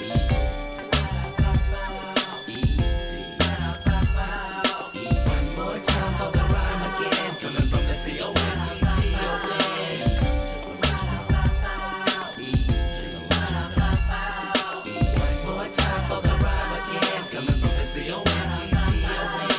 One more time for the rhyme again, coming from the C O M P T O N. One more time for the rhyme again, coming from the C O M P T O N.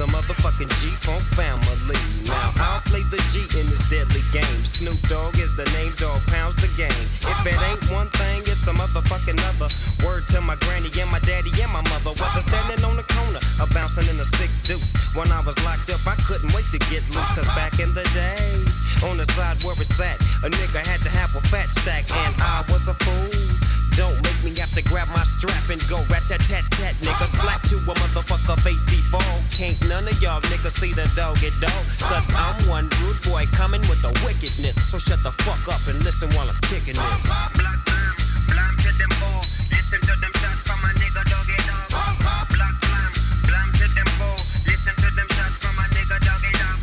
the motherfucking G-Funk family. Now I'll play the G in this deadly game. Snoop Dogg is the name, dog pounds the game. If it ain't one thing, it's a motherfucking other. Word to my granny and my daddy and my mother. Whether standing on the corner or bouncing in a six deuce. When I was locked up, I couldn't wait to get loose. Cause back in the days, on the side where it's at, a nigga had to have a fat stack, and I was a fool. Don't make me have to grab my strap and go rat-tat-tat-tat, nigga. Slap to a motherfucker face he fall. Can't none of y'all niggas see the dog get dog. Cause I'm one rude boy coming with the wickedness. So shut the fuck up and listen while I'm kicking this. Blood blam, blam to them all. Listen to them shots from my nigga doggy dog. Blood blam, blam to them all. Listen to them shots from my nigga doggy dog.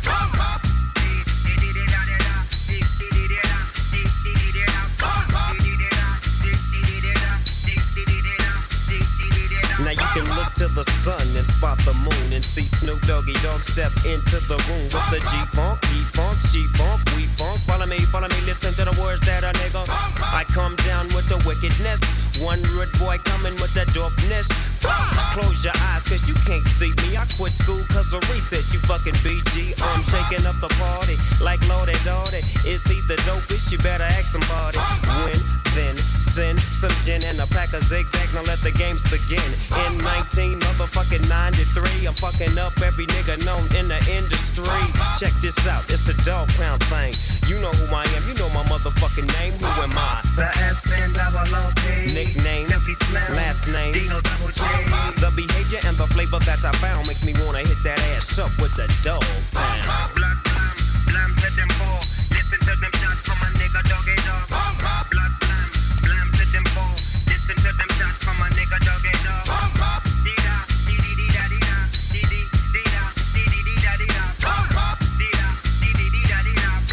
Now you can look to the sun and spot the moon and see Snoop Doggy Dogg step into the room with the G-Funk, E-Funk, G-Funk, we funk. Follow me, follow me, listen to the words that a nigga. I come down with the wickedness. One rude boy coming with the dopeness. Close your eyes cause you can't see me. I quit school cause of recess, you fucking B G. I'm shaking up the party like Lordy Lordy. Is he the dopest? You better ask somebody. When, then, send some gin and a pack of zigzag. Now let the games begin. In nineteen motherfucking ninety-three, I'm fucking up every nigga known in the industry. Check this out, it's a dog pound thing. You know who I am, you know my motherfucking name. Who am I? The S N double O P. Nickname, Silky Slim, last name, Dino double G. The behavior and the flavor that I found make me wanna hit that ass up with the dog pound. Blood blam, blam to them four. Listen to them shots from my nigga doggy dog. Blood blam, blam to them four. Listen to them shots from my nigga doggy dog. Dee-da, dee-dee-dee-da, dee-da, dee-dee-dee-da, dee-dee-dee-da, dee-da, dee-da, dee-dee-dee-da, dee-da.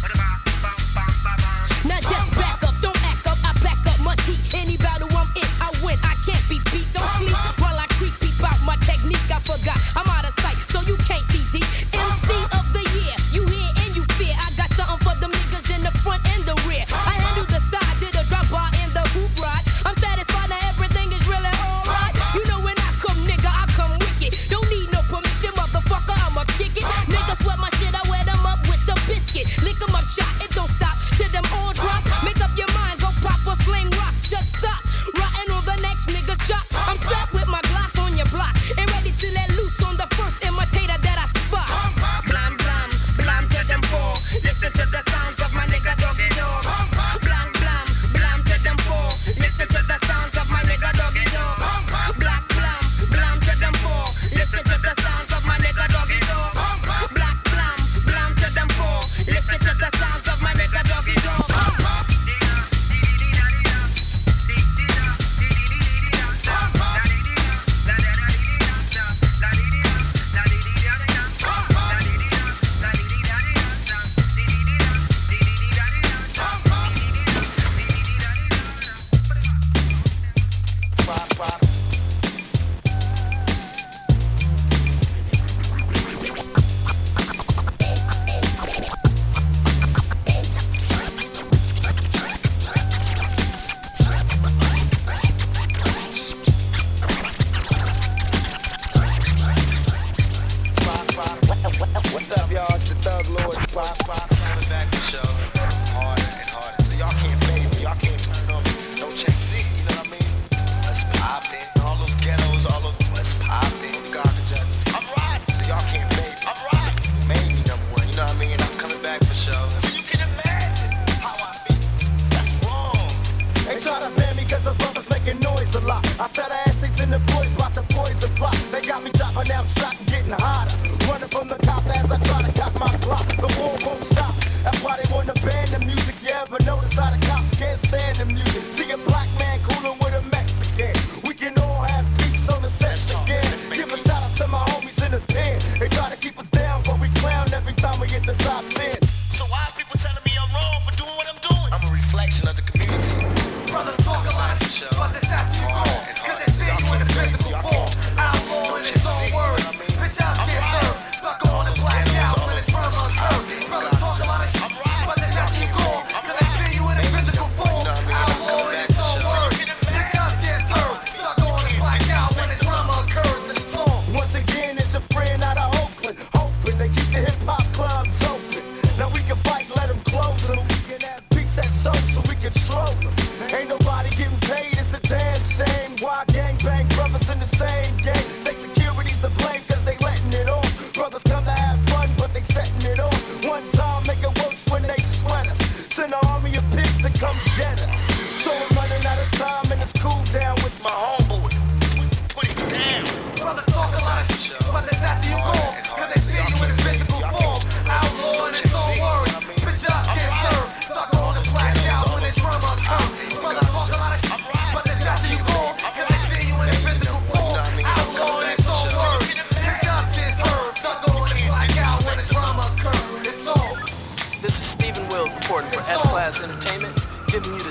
Now just back up, don't act up, I back up my T. Any battle I'm in, I win, I can't be beat. Don't sleep while I creep, peep out my technique, I forgot, I'm out of sight, so you can't see the M C of the year.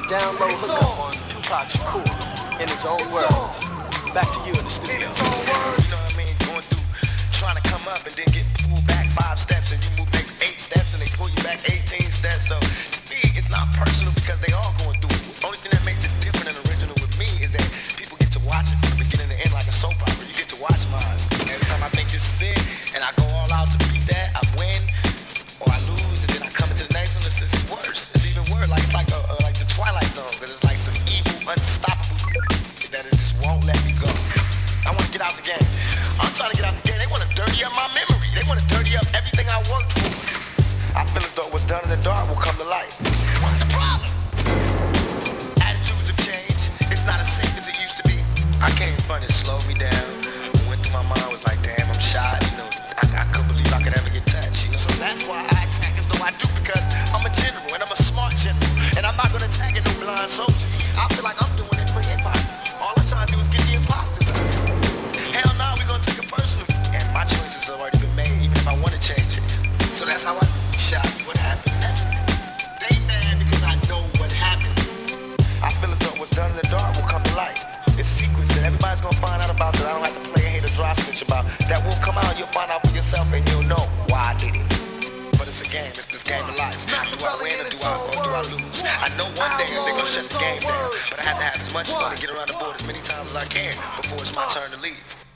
Down low hookup on Tupac Shakur in his own words. Back to you in the studio. You know what I mean? Going through, trying to come up and then get pulled back five steps, and you move back eight steps, and they pull you back eighteen steps. So to me, it's not personal because they all going through it. Only thing that makes it different and original with me is that people get to watch it from the beginning to end like a soap opera. You get to watch mine. Every time I think this is it, and I go all out to beat that, I win or I lose, and then I come into the next one. It's, it's worse. It's even worse. Like it's like a, uh, like the Twilight Zone, because it's like some evil, unstoppable that it just won't let me go. I want to get out the game. I'm trying to get out the game. They want to dirty up my memory. They want to dirty up everything I worked for. I feel as though what's done in the dark will come to light. What's the problem? Attitudes have changed. It's not as safe as it used to be. I came in front and slowed me down. What went through my mind was like, damn, I'm shy. You know, I, I couldn't believe I could ever get touched. You know, so that's why I attack as though I do, because I'm a general and I'm a smart general, and I'm not gonna attack no blind soldiers. I feel like I'm doing it for hip hop. All I'm trying to do is get the imposters out. Hell no, we're gonna take it personal, and my choices have already been made, even if I want to change it. So that's how I shot what happened. They mad because I know what happened. I feel as though what's done in the dark will come to light. It's secrets that everybody's gonna find out about that I don't have to play a hate or dry stitch about. That will come out, you'll find out for yourself, and you'll know why I did it. But it's a game, it's this game of life. Do I win or do I, or do I lose? I know one day they're gonna shut the game down, but I have to have as much fun to get around the board as many times as I can before it's my turn to leave.